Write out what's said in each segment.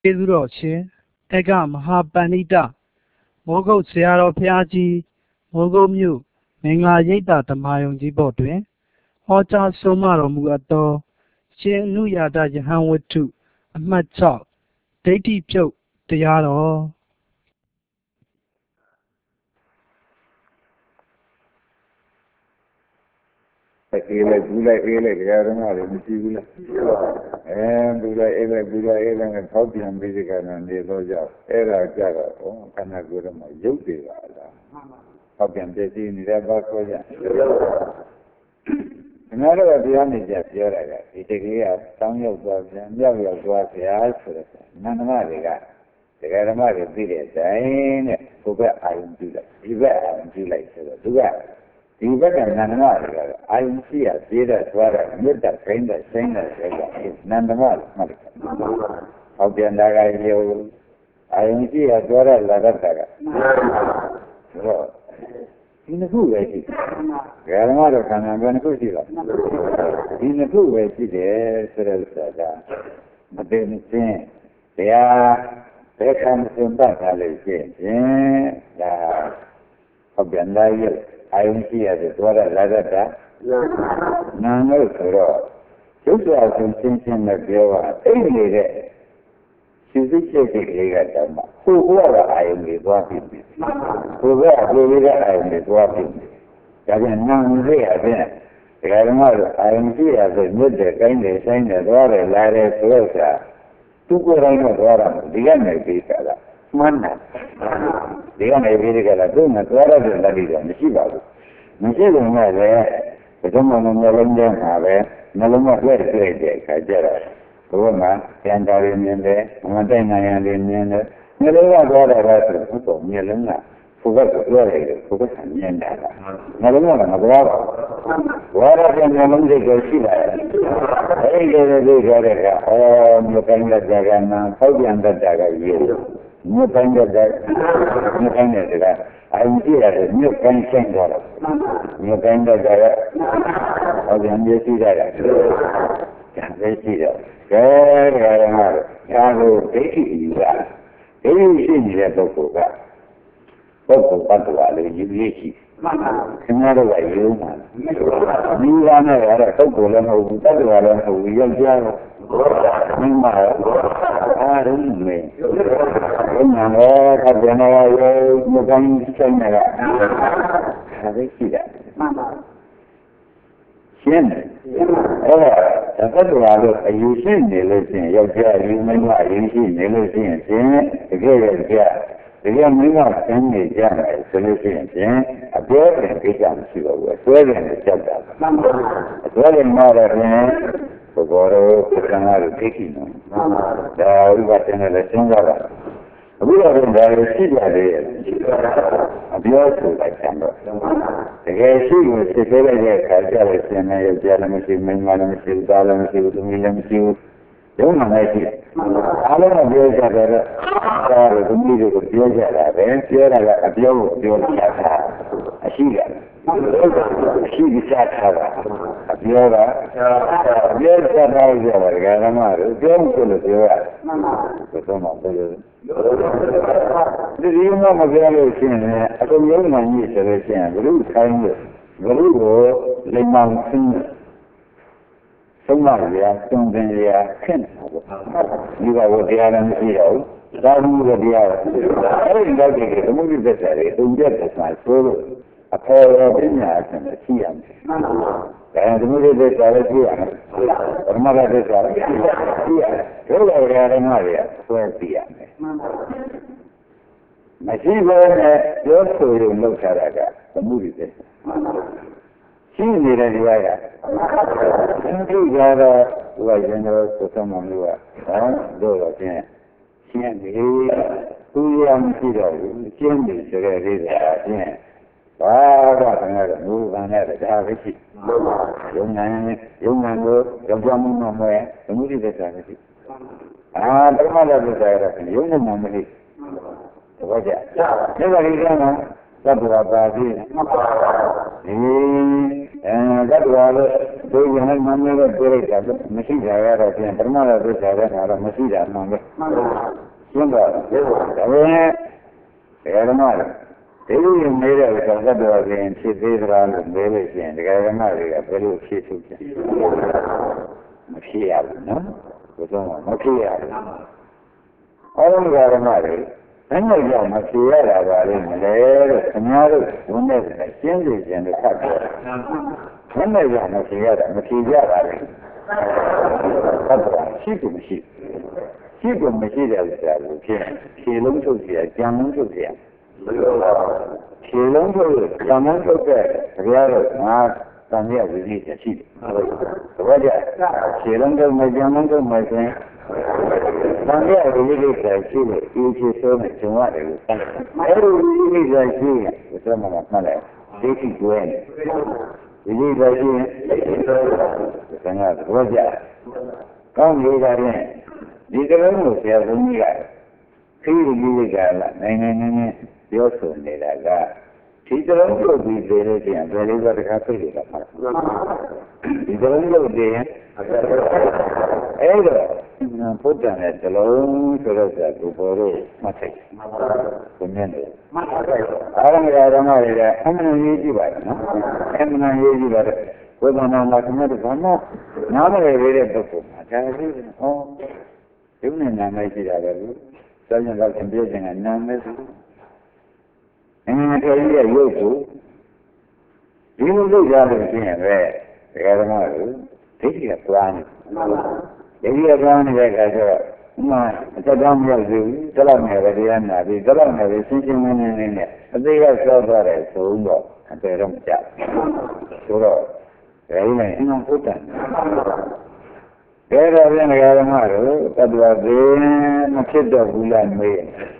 ကျေးဇူးတော်ရှင်တက္ကမဟာပဏိတမိုးကုတ်ဆရာတော်ဘုရားကြီးမိုးကုတ်မြို့မင်္ဂလာရိပ်သာဓမ္မယုံကြီးဘော်တွင်ဟောကြားဆုံးမတော်မူအပ်သောရှင်အနုယာတယဟန်ဝတ္ထုအမှတ်6ဒိဋ္ဌိပြုတ်တရားတော်အေးလိုက်ဘူးလိုက်အေးလိုက်တရားဓမ္မတွေမရှိဘူးလားဘူးလိုက်အေးလိုက်ဘူးလိုက်အေးလိုက်နဲ့ထောက်ပြန်ပြီးဒီကနေ့နေတော့ကြောက်အဲ့ဒါကြတော့ခန္ဓာကိုယ်မှာရုပ်တွေပါလားထောက်ပြန်ပြည့်စည်နေတဲ့ဘာဆိုကြခင်ဗျားတို့ကတရားနေကြပြောတာကဒီတကယ်ကတောင်းရောက်သွားပြန်မြောက်ရောက်သွားဗျာဆိုတော့နန္ဒမတွေကတရားဓမ္မတွေသိတဲ့အတိုင်းနဲ့ဘုဘက်အာယုံပြုလိုက်ဒီဘက်အာယုံပြုလိုက်ဆိုတော့သူကဒီဘက်ကနန္ဒမတွေကအာယုံရှိရပြေးတဲ့သွားတဲ့မြတ်တဲ့ခိုင်းတဲ့ဆိုင်တဲ့ဆိုတာနန္ဒမလို့မှတ်တယ်။ဟောပြန်တာကရုပ်အာယုံရှိရသွားတဲ့လာတတ်တာကဆိုတော့ဒီနှစ်ခုပဲရှိတယ်။ဓမ္မတော့ခန္ဓာဘယ်နှစ်ခုရှိလား။ဒီနှစ်ခုပဲရှိတယ်ဆိုတဲ့ဥစ္စာကမသိမချင်းတရားဘယ်ခံစင်ပတ်ထားလို့ရှိရင်ဒါဟောပြန်လာရုပ်အာယုံရှိရတယ်သွားရလာတတ်တာနာလို့ဆိုတော့ရုပ်စွာဆုံးချင်းချင်းနဲ့ပြောတာအိတ်နေတဲ့စိတ်စိတ်စိတ်လေးကတည်းကဟိုကအာယုံတွေသွားပြီဟိုကလိုလေးကအာယုံတွေသွားပြီဒါပြန်နာလေးရပြန်ဒကာဓမ္မတို့အာယုံရှိရဆိုမြတ်တဲ့ကိုင်းတယ်ဆိုင်တယ်သွားတယ်လာတယ်ဆိုတော့သူကိုယ်တိုင်ကသွားတာဒီကနေပြီးတာလားမှန်တယ်ဒီကနေပြီးကြလားသူကသွားရတဲ့လက်တွေမရှိပါဘူးမရှိလို့လည်းဘယ်တော့မှမလုံးကျန်းတာပဲနှလုံးမတွေ့တဲ့အခါကျတော့ဘုရားမှာပြန်တော်ရင်းနေတယ်မတိုက်နိုင်ရရင်နေတယ်နှလုံးကသွားတယ်ပဲဆိုတော့ဘုရားမျက်လုံးကဘုရားကပြောရတယ်ဘုရားကမြင်တာလားနှလုံးကမသွားပါဘူးဝါရပြန်နှလုံးစိတ်ကိုရှိလာတယ်အဲ့ဒီလိုပြောတဲ့ကမြတ်တိုင်းလက်ကြကနာဖောက်ပြန်တတ်တာကရေးမြတ်တိုင်းတဲ့မြတ်တိုင်းတဲ့ကအာရုံကြည့်ရတယ်မြတ်တိုင်းဆိုင်သွားတယ်မြတ်တိုင်းတဲ့ကဟောပြန်ရေးရှိတာကဒါပဲရှိတော့ကဲဒါမှဒါကိုဒိဋ္ဌိယူတာဒိဋ္ဌိရှိနေတဲ့ပုဂ္ဂိုလ်ကပုဂ္ဂိုလ်တ attva လေးယူရရှိခင်ဗျားတို့ကယူမှာမိဘနဲ့ရတဲ့ပုဂ္ဂိုလ်လည်းမဟုတ်ဘူးတ attva လည်းမဟုတ်ဘူးယောက်ျားတော့မိမအားရုံးမေဘုရားရောခပြန်ရောမကောင်းဆိုင်နေတာဒါပဲရှိတယ်ရှင်းတယ်အဲ့ဒါတ attva လို့အယူရှိနေလို့ရှိရင်ယောက်ျားယူမိမအယူရှိနေလို့ရှိရင်တကယ်ရဲ့ကြာဒီကမိမဆင်းနေကြတယ်ဆိုလို့ရှိရင်အပြောတဲ့ကိစ္စမရှိပါဘူးအစွဲတယ်နဲ့ကြောက်တာအစွဲတယ်မှာတော့ဘုရားတို့ပက္ခဏာတို့သိရှိနေဒါဥပဒေနဲ့လည်းစဉ်းစားတာအခုတော့ဒါလည်းရှိကြတယ်အပြောဆိုလိုက်တယ်တော့တကယ်ရှိကိုစစ်သေးတဲ့အခါကျတော့ရှင်နေရကြလည်းမရှိမိန်းမလည်းမရှိသားလည်းမရှိသမီးလည်းမရှိဘုံမှာလည်းရှိအားလုံးကပြောကြတယ်ဒါတော့သမီးတွေကိုပြောကြတာပဲပြောတာကအပြောကိုအပြောချတာအရှိကရှိကြတာအပြောကအပြောချတာကြတယ်ကဓမ္မတို့ပြောလို့လို့ပြောရတယ်ဘယ်တော့မှပြောလို့ဒီမှာမပြောလို့ရှိရင်အကုန်လုံးမှညစ်ဆိုလို့ရှိရင်ဘုရုဆိုင်လို့ဘုရုကိုလိမ္မာဆင်းသုံးပါးရသုံးပင်ရခင်းဒီကဝတရားလည်းမရှိတော့ဘူးသာမှုကတရားအဲ့ဒီတော့ဒီသမုဒိသစ္စာတွေသုံးချက်သစ္စာဆိုလို့အဖေရပညာအချင်းရှိရမယ်ဒါသမုဒိသစ္စာလည်းရှိရမယ်ပရမတ္ထသစ္စာလည်းရှိရတယ်ဒုက္ခဝေဒနာတွေဆွဲသိရမယ်မရှိဘဲနဲ့ပြောဆိုရုံလုပ်ထားတာကသမုဒိသစ္စာရှိနေတဲ့တရားကသူကြတော့ဒီကရင်တော်သုသမမျိုးကတို့တော့ချင်းရှင်းပြီသူရမရှိတော့ဘူးရှင်းပြီဆိုတဲ့လေးတွေကချင်းဘာတော့ခင်ဗျားတို့ဘုရားနဲ့တရားပဲရှိယုံနာကိုကြောက်ကြမှုမမဲ့သမုဒိသစ္စာမရှိပရမတ္ထသစ္စာရယုံနာမရှိတပည့်ကြဒါကလေးကသတ္တဝါပါပြီဒီ That's why we have never break that. Machine Java, Permala, Machine, Simba, Eramara. They made a Casado again, she did around the village and the Garamari, a very cheap. Machia, no? Machia. All Garamari. And I got Machia, another one that changes in the factor. And I got Machia, sheep. Sheep of Machia, she looks to see a young to see. She looks to come on to bed, rather not come here with it. She looks to my young to my friend. Come here with it, she is so much to what it is. Every is like you, with some of my mother. This is when. We need like you. Come here. These are almost as a guy. Feeling you got like you also need a guy. She's also be very and very happy. These are also there. Either put them at the low so that you borrow much. Remember, I don't know. I'm going to use you by with an mathematical no. Now I read it before. Oh. Even in the Nigeria, certain like computing and numbers. And I tell you, you will do the other thing where the other model, take a plan. If you are planning like I said, no, it's a dumb will do, tell me that the end of the Galam is thinking in it. But they are so far as so low, and they don't chat. So, very important. There are in a model that was in a kid of Wulan May.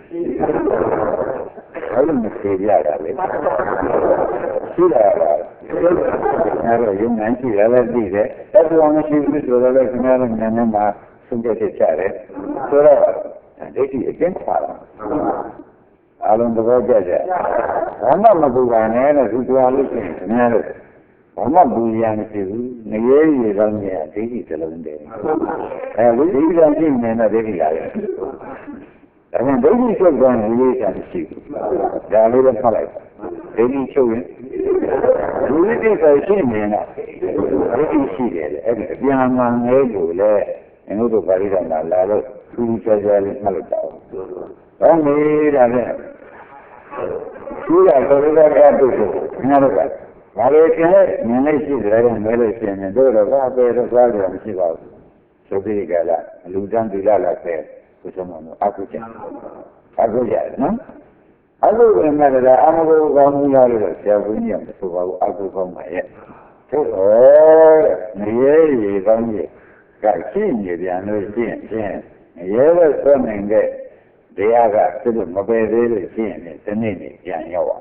I don't say that. See that? You mentioned that. That's one of you with the American and Sunday Charity. So, they see against Father. I don't know what that is. I'm not a good one, and as you are listening. I'm not doing anything. The area is only a digital day. And we don't think men are very light. I mean, they need to go and release and see. They are little polite. They need children. We think I see men. They can see it. Every young man, and also Paris and Lalo, who says that it's not a dog. Only that. You are going to have to do. Another way. Malaysia, Malaysia, Malaysia, and those of our brother and Siva. So big gala, Ludan Villa there with someone, Akuja, no? I will remember that I'm going to go William, so I will go my head. So, the only got seen you, the understand, and the other something that. They are got to the mobile scene, the name, Yawa.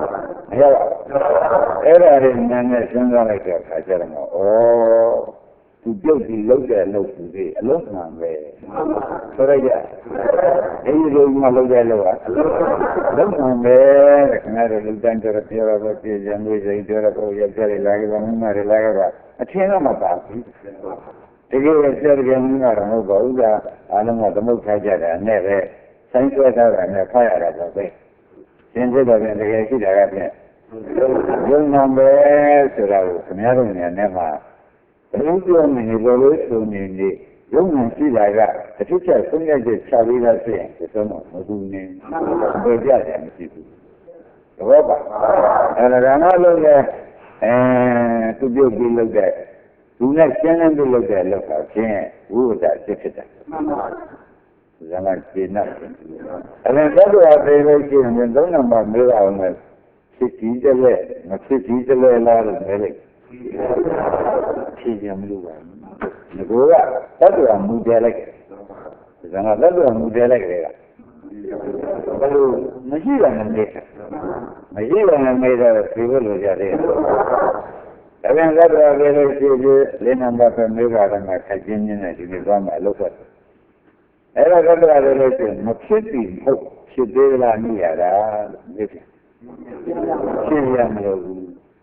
Ever in Nanation like that, I tell them, oh, to build the load at low to be a lot man way. So I guess. You do my load at lower. Don't man way, another little danger of your of the generation, you're very like a chain of my party. The girl is again, I don't know, the most I get, and never. Science was and a fire at the way. Since it was in the case of the young number, so I was never never. The young man is always so nearly. Young man see like that. The teacher is only the Chavila saying, the son of Muduni, and people. The robber. And another there, to be looked at. Do not stand and look at look at, who was that difficult. Zaman did nothing. And then that's why they were given the number of million 50 delay, not 50 delay a lot of million. She's young blue one. The go up, that's why I'm moved delicate. There's another one moved delicate. But Majila made a privilege at it. And then that's why they were given the number of million and my Virginian and you become my local. Era guarda la legge, ma che tipo ci deve la mia,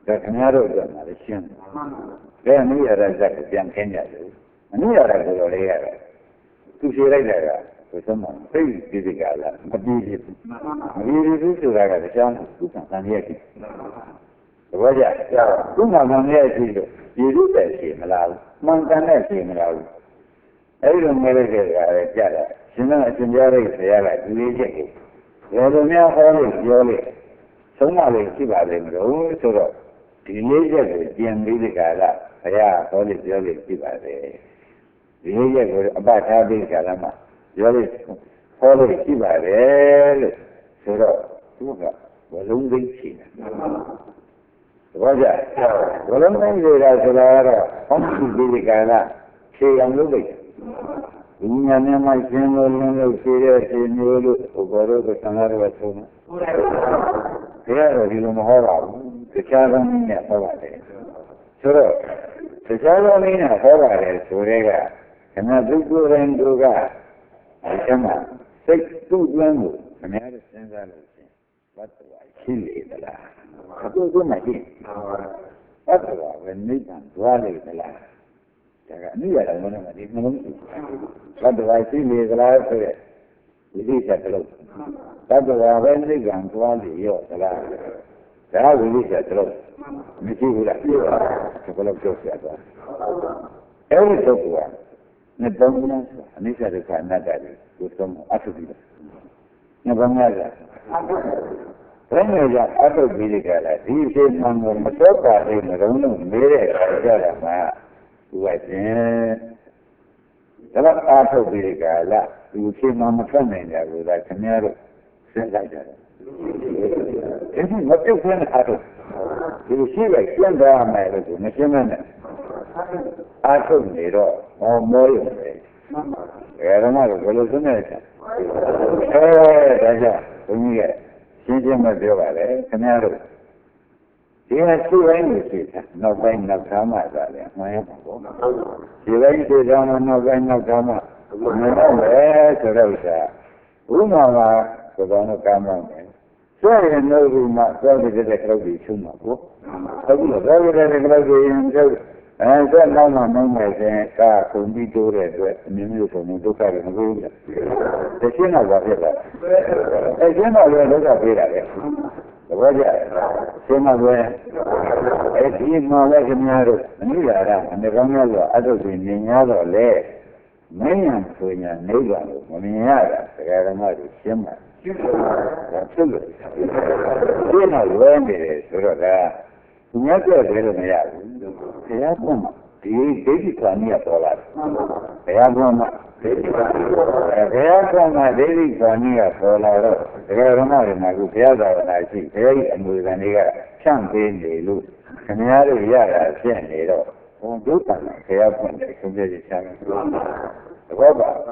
ခင်ဗျားတို့ကမှလည်းရှင်းတယ်ဒါအနည်းရတဲ့ဇက်ကိုပြန်ခင်းကြတယ်အနည်းရတဲ့ကိုယ်တော်လေးရတယ်သူဖြေလိုက်တာကဆိုစမ်းမှာသိဒီဒီကလာမပြီးဘူးဆိုတာကတရားသူကတန်ရည်တယ်ဘောကြသူ့မှာတန်ရည်ရှိလို့ဒီလိုတဲ့ရှိမလားမှန်ကန်တဲ့ရှိမလားအဲ့ဒီလိုမျိုးလေးတွေကလည်းကြတယ်ရှင်ကအရှင်ပြရိတ်ဆရာကဒီလေးချက်ကိုဘယ်လိုများဟောလို့ပြောလို့သုံးပါလေရှိပါလိမ့်မလို့ဆိုတော့ဒီလေးချက်ကိုကျင်ပြီးဒီကလာဘုရားဟောလို့ပြောလို့ရှိပါတယ်ဒီလေးချက်ကိုအပထားပြီးကြလားမှာပြောလို့ဟောလို့ရှိပါတယ်လို့ဆိုတော့သူကဘလုံးသိရှိတယ်ဘောကြဘလုံးသိနေတာဆိုတာကတော့ဟောပြီးဒီကလာခြေအောင်လုပ်လိုက်ဒီညနေမှရှင်းလို့လင်းလို့ဖြေတဲ့ခြေမျိုးလို့ဘုရားတို့ကသံဃာတော်ဆုံးတယ်ဒါတော့ဒီလိုမဟောပါဘူးတခြားသောနည်းနဲ့ဟောပါတယ်ဆိုတော့တခြားသောနည်းနဲ့ဟောပါတယ်ဆိုတဲ့ကခဏသူကိုယ်တိုင်တို့ကဒီကမှာစိတ်သူ့တွင်းကိုခင်ဗျားတို့စဉ်းစားလို့ရှင်ဘတ်တော်ရှိလေသလားအခုကမှရှိဘတ်တော်ကနိဗ္ဗာန်သွားလေသလားဒါကအနည်းရတယ်မဟုတ်ဘူးဒီနှလုံးရှိဘတ်တော်ရှိလေသလားဆိုတဲ့ဒီလိချက်တလို့ဘတ်တော်ပဲနိဗ္ဗာန်သွားလေရောသလားဒါဝိလိချက်တလို့မရှိဘူးလားဒီဘလောက်ကြောက်ရတာအဲ့ဒီတော့ကနှစ်ပေါင်းများအနိစ္စဒုက္ခအနတ္တတွေကိုသုံးအထုပြီးတယ်နှစ်ပေါင်းများဘယ်နဲ့ကြအထုပြီးကြလဲဒီအချိန်မှမတော်ပါသေးမလုံးလုံးမေးတဲ့အခါကျတော့မှသူကရှင်ဒါကအထုပြီးကြလားဒီအချိန်မှမထွက်နိုင်ကြဘူးဒါခင်ဗျားတို့စဉ်းစားကြတယ်ဒီမပြုတ်ခွင့်အထုဒီရှိလိုက်ကျန်သွားမယ်လို့မရှင်းမနဲ့အားထုတ်နေတော့ဟောမောရုံပဲဘယ်တော့မှဘယ်လိုသုံးနေလဲဒါကြောင့်ဘုန်းကြီးကရှင်းရှင်းမပြောပါနဲ့ခင်ဗျားတို့ဒီဟာရှိတိုင်းကိုရှိတာနောက်ပိုင်းနောက်သားမှသာလေမှန်ရပါဘောဒီတိုင်းရှိတာမှနောက်ပိုင်းနောက်သားမှမဟုတ်ပဲဆိုတော့ဥစ္စာဥမာမှာဘုရားနဲ့ကာမောင်းတယ်ဆိုရင်တော့ဒီမှာသောတိတဲ့ကလောက်ကြီးချုံမှာပေါ့အခုတော့သောတိတဲ့ကလောက်ကြီးရင်ကျုပ်ဆက်နောက်မှနှုံးမယ်ဆိုရင်ကာခုန်ပြီးတိုးတဲ့အတွက်အမျိုးမျိုးဆိုရင်ဒုက္ခတွေမဟုတ်ဘူး။တရှင်းတော့ဘာဖြစ်လဲ။ရှင်းတော့လည်းဒုက္ခပေးတာလေ။သဘောကျ။ရှင်းတော့လည်းဒီမှာလည်းခင်ဗျားတို့အနိဒာရအနေကောင်းများလို့အတုတွေမြင်ရတော့လေမင်းရဆိုရင်နိဗ္ဗာန်ကိုမမြင်ရတာတရားဓမ္မတွေရှင်းမှာ။ဒါဖြစ်လို့ရှင်းတော့လွဲနေတယ်ဆိုတော့ဒါညက်ကြတယ်လို့မရဘူး။ဘုရားကမှဒီဒိဋ္ဌိခါနည်းပေါ်လာတယ်။ဘုရားကမှဒိဋ္ဌိခါနည်းပေါ်လာတယ်။ဘုရားကမှဒိဋ္ဌိခါနည်းပေါ်လာတော့ဒကာရမတွေမှာကဘုရားသာဝနာရှိဘုရားရဲ့အမွေခံတွေကဖြန့်ပေးနေလို့ခင်ဗျားတို့ရတာဖြစ်နေတော့ဘုံဒုက္ခနဲ့ဘုရားဖွင့်တယ်ဆုံးဖြတ်ချက်ချတယ်။သဘောပါ။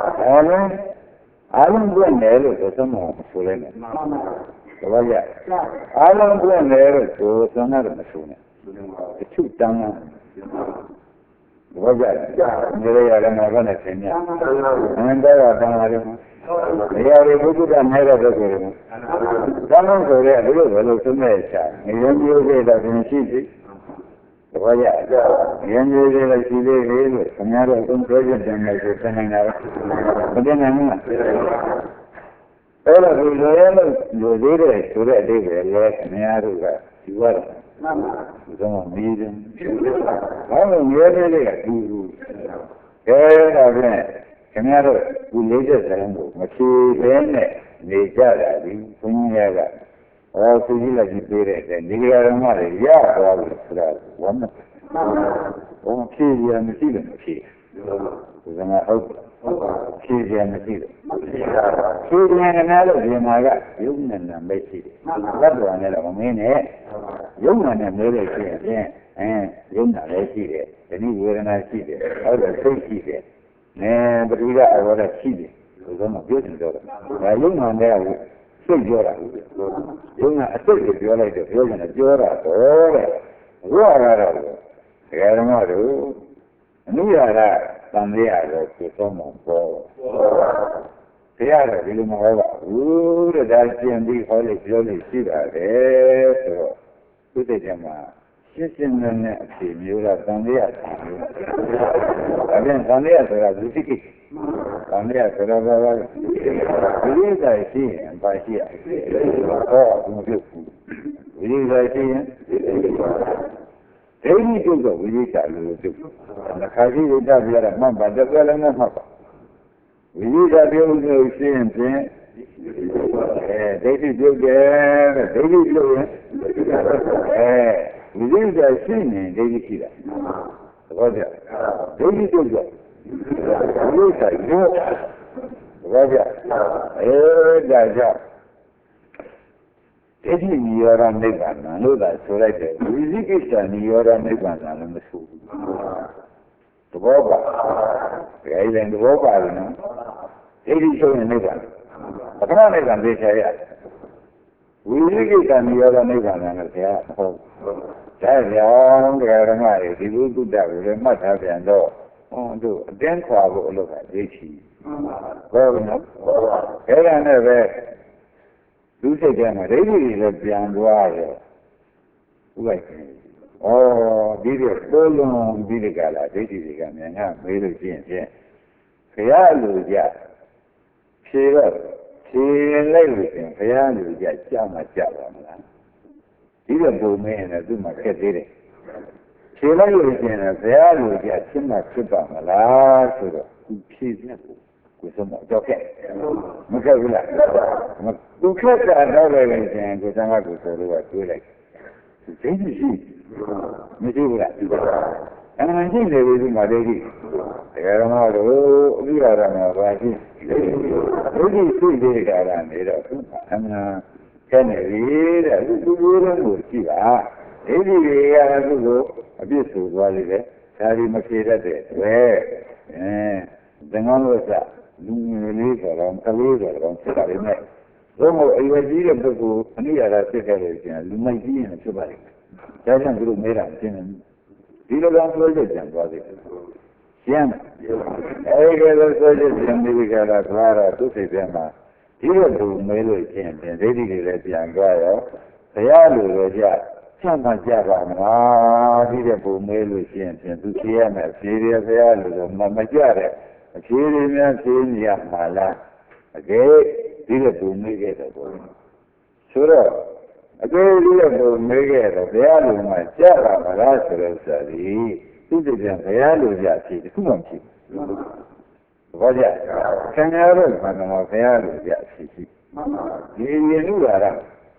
အားလုံးပွင့်တယ်လို့သုံးမဆိုလဲမယ်။သဘောကျအားလုံးပွင့်တယ်လို့ဆိုသံဃာတော်မဆိုနဲ့တချို့တန်းလားသဘောကျနေရရတယ်မှာကလည်းသင်များအင်းတော့တန်းလာတယ်နေရာတွေဘုရားကနဲ့တော့ဆိုတယ်တန်းလို့ဆိုရဲဒီလိုဘယ်လိုသုံးမဲ့ချာနေရမျိုးသေးတော့သင်ရှိပြီသဘောကျရင်းမျိုးသေးလည်းရှိသေးတယ်လို့ခင်ဗျားတို့အကုန်ပြောကြတယ်မယ်ဆိုသင်နေတာမတင်နိုင်ဘူးလားအဲ့တော့ဒီလိုရဲလို့လူသေးတယ်ဆိုတဲ့အတိတ်ပဲလေခင်ဗျားတို့ကဒီဝါဒမှန်ပါဘူးဆိုတော့နေတယ်ဘာလို့ရဲသေးလေးကဒီလိုဒါဖြင့်ခင်ဗျားတို့ဒီလေးချက်စံကိုမဖြေဘဲနဲ့နေကြတာဒီဘုန်းကြီးကဟောသူကြီးလည်းကြီးပေးတဲ့ဒီကရမတွေရသွားလို့ဆိုတာဝမ်းမဘုံဖြေရမရှိလို့မဖြေဒီကနေ့ဟုတ်ဖြေရမရှိလို့ဖြေရနာလို့ဒီမှာကယုံနဲ့နာပဲရှိတယ်ဘတ်တော်နဲ့တော့မင်းနဲ့ယုံနဲ့မဲလို့ရှိရင်ယုံနာလည်းရှိတယ်ဒီနေ့ဝေဒနာရှိတယ်ဟုတ်တယ်စိတ်ရှိတယ်ပရိဒါအဝရရှိတယ်ဘုရားမပြောနေတော့ဒါယုံနာနဲ့စိတ်ပြောတာယုံနာအစိတ်ကိုပြောလိုက်တော့ပြောနေတာပြောတာတော့တဲ့ဘုရားကတော့ဒကာဓမ္မတို့အနုရတာတန်လေးရတော့ကိုသုံးမှာပေါ့ဘုရားကဒီလိုမဟုတ်ပါဘူးတဲ့ဒါကျင်ပြီးဟောလို့ပြောလို့ရှိတာလေဆိုတော့သူစိတ်ထဲမှာရှင်းရှင်းနဲ့အဖြေမျိုးလားတန်လျက်ဖြေမျိုးဒါပြန်တန်လျက်ဆိုတာလူစိတ်တန်လျက်ဆိုတော့ဘာလဲဝိရိယရှိရင်ပါရှိရဟောဘုမပြုတ်ဘူးဝိရိယရှိရင်ဒိဋ္ဌိပြုတ်တော့ဝိရိယလို့ပြုတ်တယ်ခါကြီးရတာပြရမှန်ပါတကယ်လည်းမဟုတ်ပါဝိရိယပြုတ်လို့ရှိရင်ဖြင့်ဒိဋ္ဌိပြုတ်တယ်ဒိဋ္ဌိပြုတ်ရင်ဝိရိယရှိနေဒိဋ္ဌိရှိတာသဘောကျဒိဋ္ဌိပြုတ်တော့ဝိရိယရောသဘောကျဒါကြောင့်ဒိဋ္ဌိနိရောဓနိဗ္ဗာန်လို့သာဆိုလိုက်တယ်ဝိသိကိစ္စနိရောဓနိဗ္ဗာန်လည်းမဆိုဘူးသဘောပါဒါလည်းသဘောပါလို့နော်ဒိဋ္ဌိဆုံးရင်နိဗ္ဗာန်ပထမနိဗ္ဗာန်သိချရဝိသိကိစ္စနိရောဓနိဗ္ဗာန်လည်းဆရာဟုတ်ဒါကြောင့်တရားဓမ္မတွေဒီလိုတုဒ္ဒကိုလည်းမှတ်ထားပြန်တော့တို့အတင်းခွာဖို့အလုပ်ကဒိဋ္ဌိဟုတ်ကဲ့နော်အဲ့ဒါနဲ့ပဲသူစိတ်ထဲမှာဒိဋ္ဌိတွေလည်းပြန်သွားရောဥပ္ပိုက်ဒီလိုတိုးလုံးပြီးဒီကလာဒိဋ္ဌိတွေကမြန်ငါမေးလို့ရှိရင်ဖြင့်ခရလူကြဖြေတော့ဖြေလိုက်လို့ရှင်ခရလူကြကြားမှကြားပါမလားဒီလိုပုံမင်းနဲ့သူ့မှာခက်သေးတယ်ဖြေလိုက်လို့ရှင်ခရလူကြရှင်းမှဖြစ်ပါမလားဆိုတော့သူဖြေပြကိုကိုစမတော့ခက်မခက်ဘူးလားသူခက်တာတော့လည်းရှင်ကိုစမကိုဆိုလို့ကတွေးလိုက်ဒိဋ္ဌိရှိမရှိဘူးလားရှိနေပြီဒီမှာဒိဋ္ဌိတရားဓမ္မတို့အပြီးရတာမှာပါရှိဒိဋ္ဌိရှိတဲ့ကာလနေတော့အမှန်ကျက်နေပြီတဲ့သူဘိုးတော်ကိုရှိပါဒိဋ္ဌိတွေကသူ့ကိုအပြစ်ဆိုသွားလိမ့်မယ်ဒါဒီမဖြေတတ်တဲ့တွေ့သင်္ကန်းလို့စလူငယ်လေးဆိုတော့ကလေးဆိုတော့ဖြစ်ပါလိမ့်မယ်ဘုံကိုအရွယ်ကြီးတဲ့ပုဂ္ဂိုလ်အနိယာရဖြစ်ခဲ့လို့ရှိရင်လူမိုက်ကြီးရင်ဖြစ်ပါလိမ့်မယ်ဒါကြောင့်သူတို့မဲတာရှင်းတယ်ဒီလိုကောင်ပြောချက်ပြန်သွားသေးတယ်ရှင်းအဲဒီလိုပြောချက်ပြန်ပြီးကြတာသွားတော့သူစိတ်ထဲမှာဒီလိုသူမဲလို့ရှင်းတယ်ဒိဋ္ဌိတွေလည်းပြန်သွားရောဘုရားလိုလိုကြချမ်းသာကြပါမလားဒီတဲ့ပုံမဲလို့ရှင်းပြန်သူဖြေရမယ်ဖြေရဘုရားလိုလိုမကြတဲ့အဖြေတွေများဖြေနေရမှာလားအကယ်ဒီတဲ့ပုံမဲခဲ့တဲ့ပုံဆိုတော့အကယ်၍ဘုံမေးခဲ့တော့ဘုရားလူမှာကြားပါမလားဆိုတော့ဆိုသည်သူတည်းကဘုရားလူကြဖြစ်တခုမှဖြစ်ဘာကြခင်ဗျားတို့ဘာမှဘုရားလူကြဖြစ်ဒီရင်လူလာတာ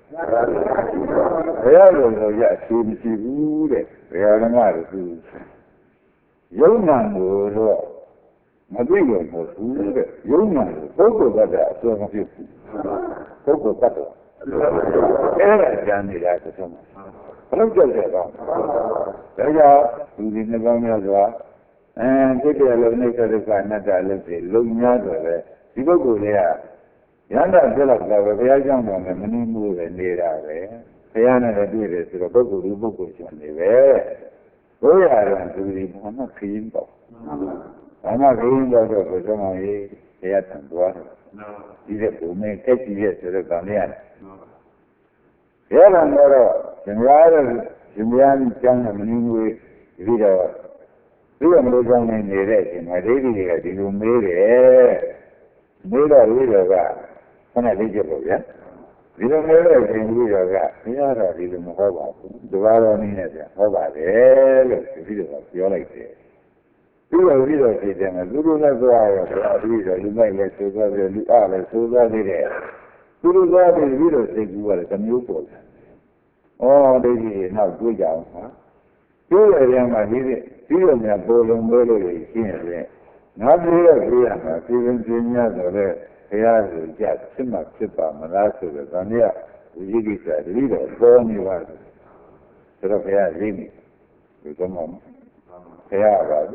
ဘုရားလူကြဖြစ်မရှိဘူးတဲ့ဘုရားဓမ္မတို့သူယုံနာကိုတော့မသိလို့မဟုတ်ဘူးတဲ့ယုံနာကိုပုဂ္ဂိုလ်တ attva အစွမ်းမဖြစ်ဘူးပုဂ္ဂိုလ်တ attvaအဲ့ဒါကြံနေတာဆိုတော့ဘယ်လိုကြောက်ကြတော့ဒါကြောင့်လူဒီနှကောင်းများစွာဖြစ်တယ်လို့နှိစ္စဒုက္ခအနတ္တလို့ဆိုလုံများတော့လေဒီပုဂ္ဂိုလ်တွေကရဟန္တာပြလောက်တော့ဘုရားကြောင့်တော့မနှီးမှုပဲနေတာပဲဘုရားနဲ့တွေ့တယ်ဆိုတော့ပုဂ္ဂိုလ်ဒီပုဂ္ဂိုလ်ရှင်နေပဲဘုရားကသူဒီဘာမှခရင်တော့ဘာမှခရင်တော့ဘုရားမေကြီးဘုရားတန်သွားတယ်ဒီတဲ့ဘုံနဲ့တက်ကြည့်ရဆိုတော့ဗာမရတယ်ရဟန်းတော်ရှင်များတို့ရှင်များကျမ်းနဲ့မနည်းငွေပြီးတော့ဒီလိုမျိုးကြောင်းနေနေတဲ့အချိန်မှာဒိဋ္ဌိတွေကဒီလိုမေးတယ်မေးတော့ပြီးတော့ကခဏလေးကြည့်ပေါ့ဗျာဒီလိုမေးတဲ့အချိန်ပြီးတော့ကဘုရားတော်ဒီလိုမဟုတ်ပါဘူးတပါးတော်နည်းနဲ့ပြန်ဟောပါတယ်လို့ပြီးတော့ပြောလိုက်တယ်ပြီးတော့ဖြစ်တယ်မယ်သူတို့လည်းသွားရောပြီးတော့လူမိုက်လည်းသိသွားတယ်လူအားလည်းသိသွားသေးတယ်သူတို့သွားပြီးတော့သိကူရတယ်တစ်မျိုးပေါ်တယ်။ဩဒိဋ္ဌိနောက်တွေ့ကြအောင်ဟာတွေ့ရရင်မှဒီလိုများပေါ်လုံးလို့ရှင်းရတယ်။နောက်ပြီးတော့ပြရမှာပြည်ပင်းပြင်းများဆိုတော့ဘုရားဆိုကြဖြစ်မှဖြစ်ပါမလားဆိုတော့ဒါနဲ့ဝိဇိကိစ္စတတိတော့ပေါ်နေပါဆိုတော့ဘုရားရိပ်နေဒီကမှဘုရားပါ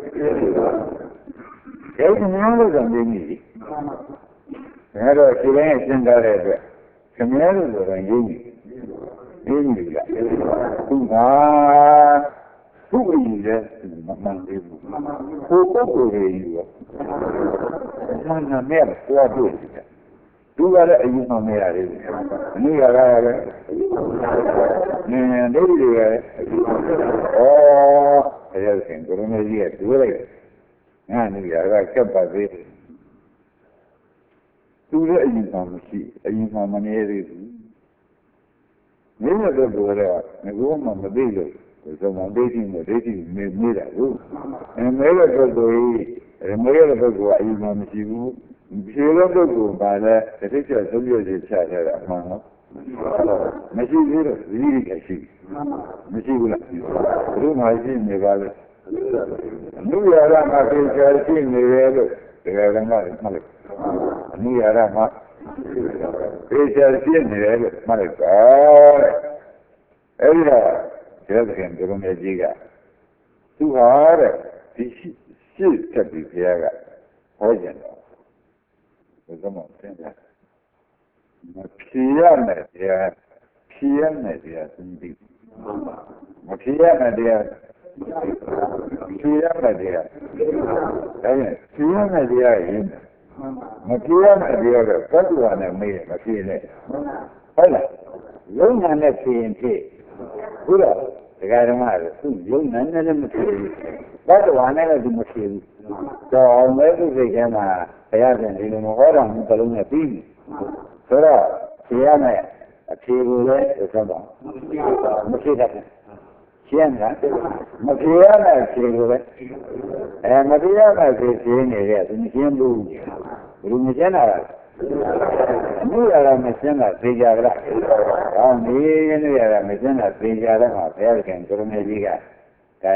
အဲဒီမျိုးလို့ဆိုနေပြီဒါတော့ဒီလိုရှင်းထားတဲ့အတွက်ခင်ဗျားတို့ကတော့ရင်းနေပြီလားသူကသူ့ရည်လည်းမမှန်သေးဘူးဟိုပုဂ္ဂိုလ်တွေကြီးရောဆန္ဒနဲ့ပွားတွေ့တယ်သူသူကလည်းအယူမှမရသေးဘူးအနုရကလည်းဒိဋ္ဌိတွေကလည်းဘုရားရှင်ကိုရမကြီးကတွေးလိုက်ငါအနုရကကပ်ပါသေးတယ်သူလည်းအယူမှမရှိအယူမှမနေသေးဘူးမင်းရဲ့ပုဂ္ဂိုလ်ကငကောမှမသိလို့ဆိုမှဒိဋ္ဌိနဲ့ဒိဋ္ဌိမေးတာကိုမဲတဲ့ပုဂ္ဂိုလ်ကြီးမဲတဲ့ပုဂ္ဂိုလ်ကအယူမှမရှိဘူးဖြေတဲ့ပုဂ္ဂိုလ်ပါလဲတတိယသုံးရည်ချထားတာမှန်တော့မရှိသေးတော့ဒီလိုကရှိမရှိဘူးလားဘုရားမရှိနေပါလေအနုရရမှာပြေချာရှိနေတယ်လို့တရားကမှတ်လိုက်အနုရရမှာပြေချာရှိနေတယ်လို့မှတ်လိုက်ပါအဲ့ဒါကျေသခင်ဘုရားမြတ်ကြီးကသူဟာတဲ့ဒီရှိတက်ပြီးဘုရားကဟောကြတယ်ဘုရားမသင်တာမဖြေရမယ်တရားဖြေရမယ်တရားသိပြီမဖြေရမယ်တရားဖြေရမယ်တရားဒါနဲ့ဖြေရမယ်တရားရင်မဖြေရမယ်တရားတော့သတ္တဝါနဲ့မေးမဖြေနဲ့ဟုတ်လားလုံးညာနဲ့ဖြေရင်ဖြေဘုရားတရားဓမ္မကသူ့ယုံနဲ့လည်းမဖြေဘူးသတ္တဝါနဲ့လည်းသူမဖြေဘူးတော့မဲသူစိတ်ထဲမှာဘုရားရှင်ဒီလိုမဟောတော်မူသလုံးနဲ့ပြီးပြီဆိုတော့ဖြေရမယ်အဖြေကိုလည်းဆိုတော့မဖြေတတ်ဘူးရှင်းလားမဖြေရမယ်ဖြေကိုလည်းမဖြေရမယ်ဖြေနေတဲ့သူမရှင်းဘူးဘယ်လိုမရှင်းတာလဲဘုရားကမရှင်းတာသိကြလားဟောဒီနေ့ရတာမရှင်းတာသိကြတော့မှဘုရားခင်ကိုရမေကြီးကအဲ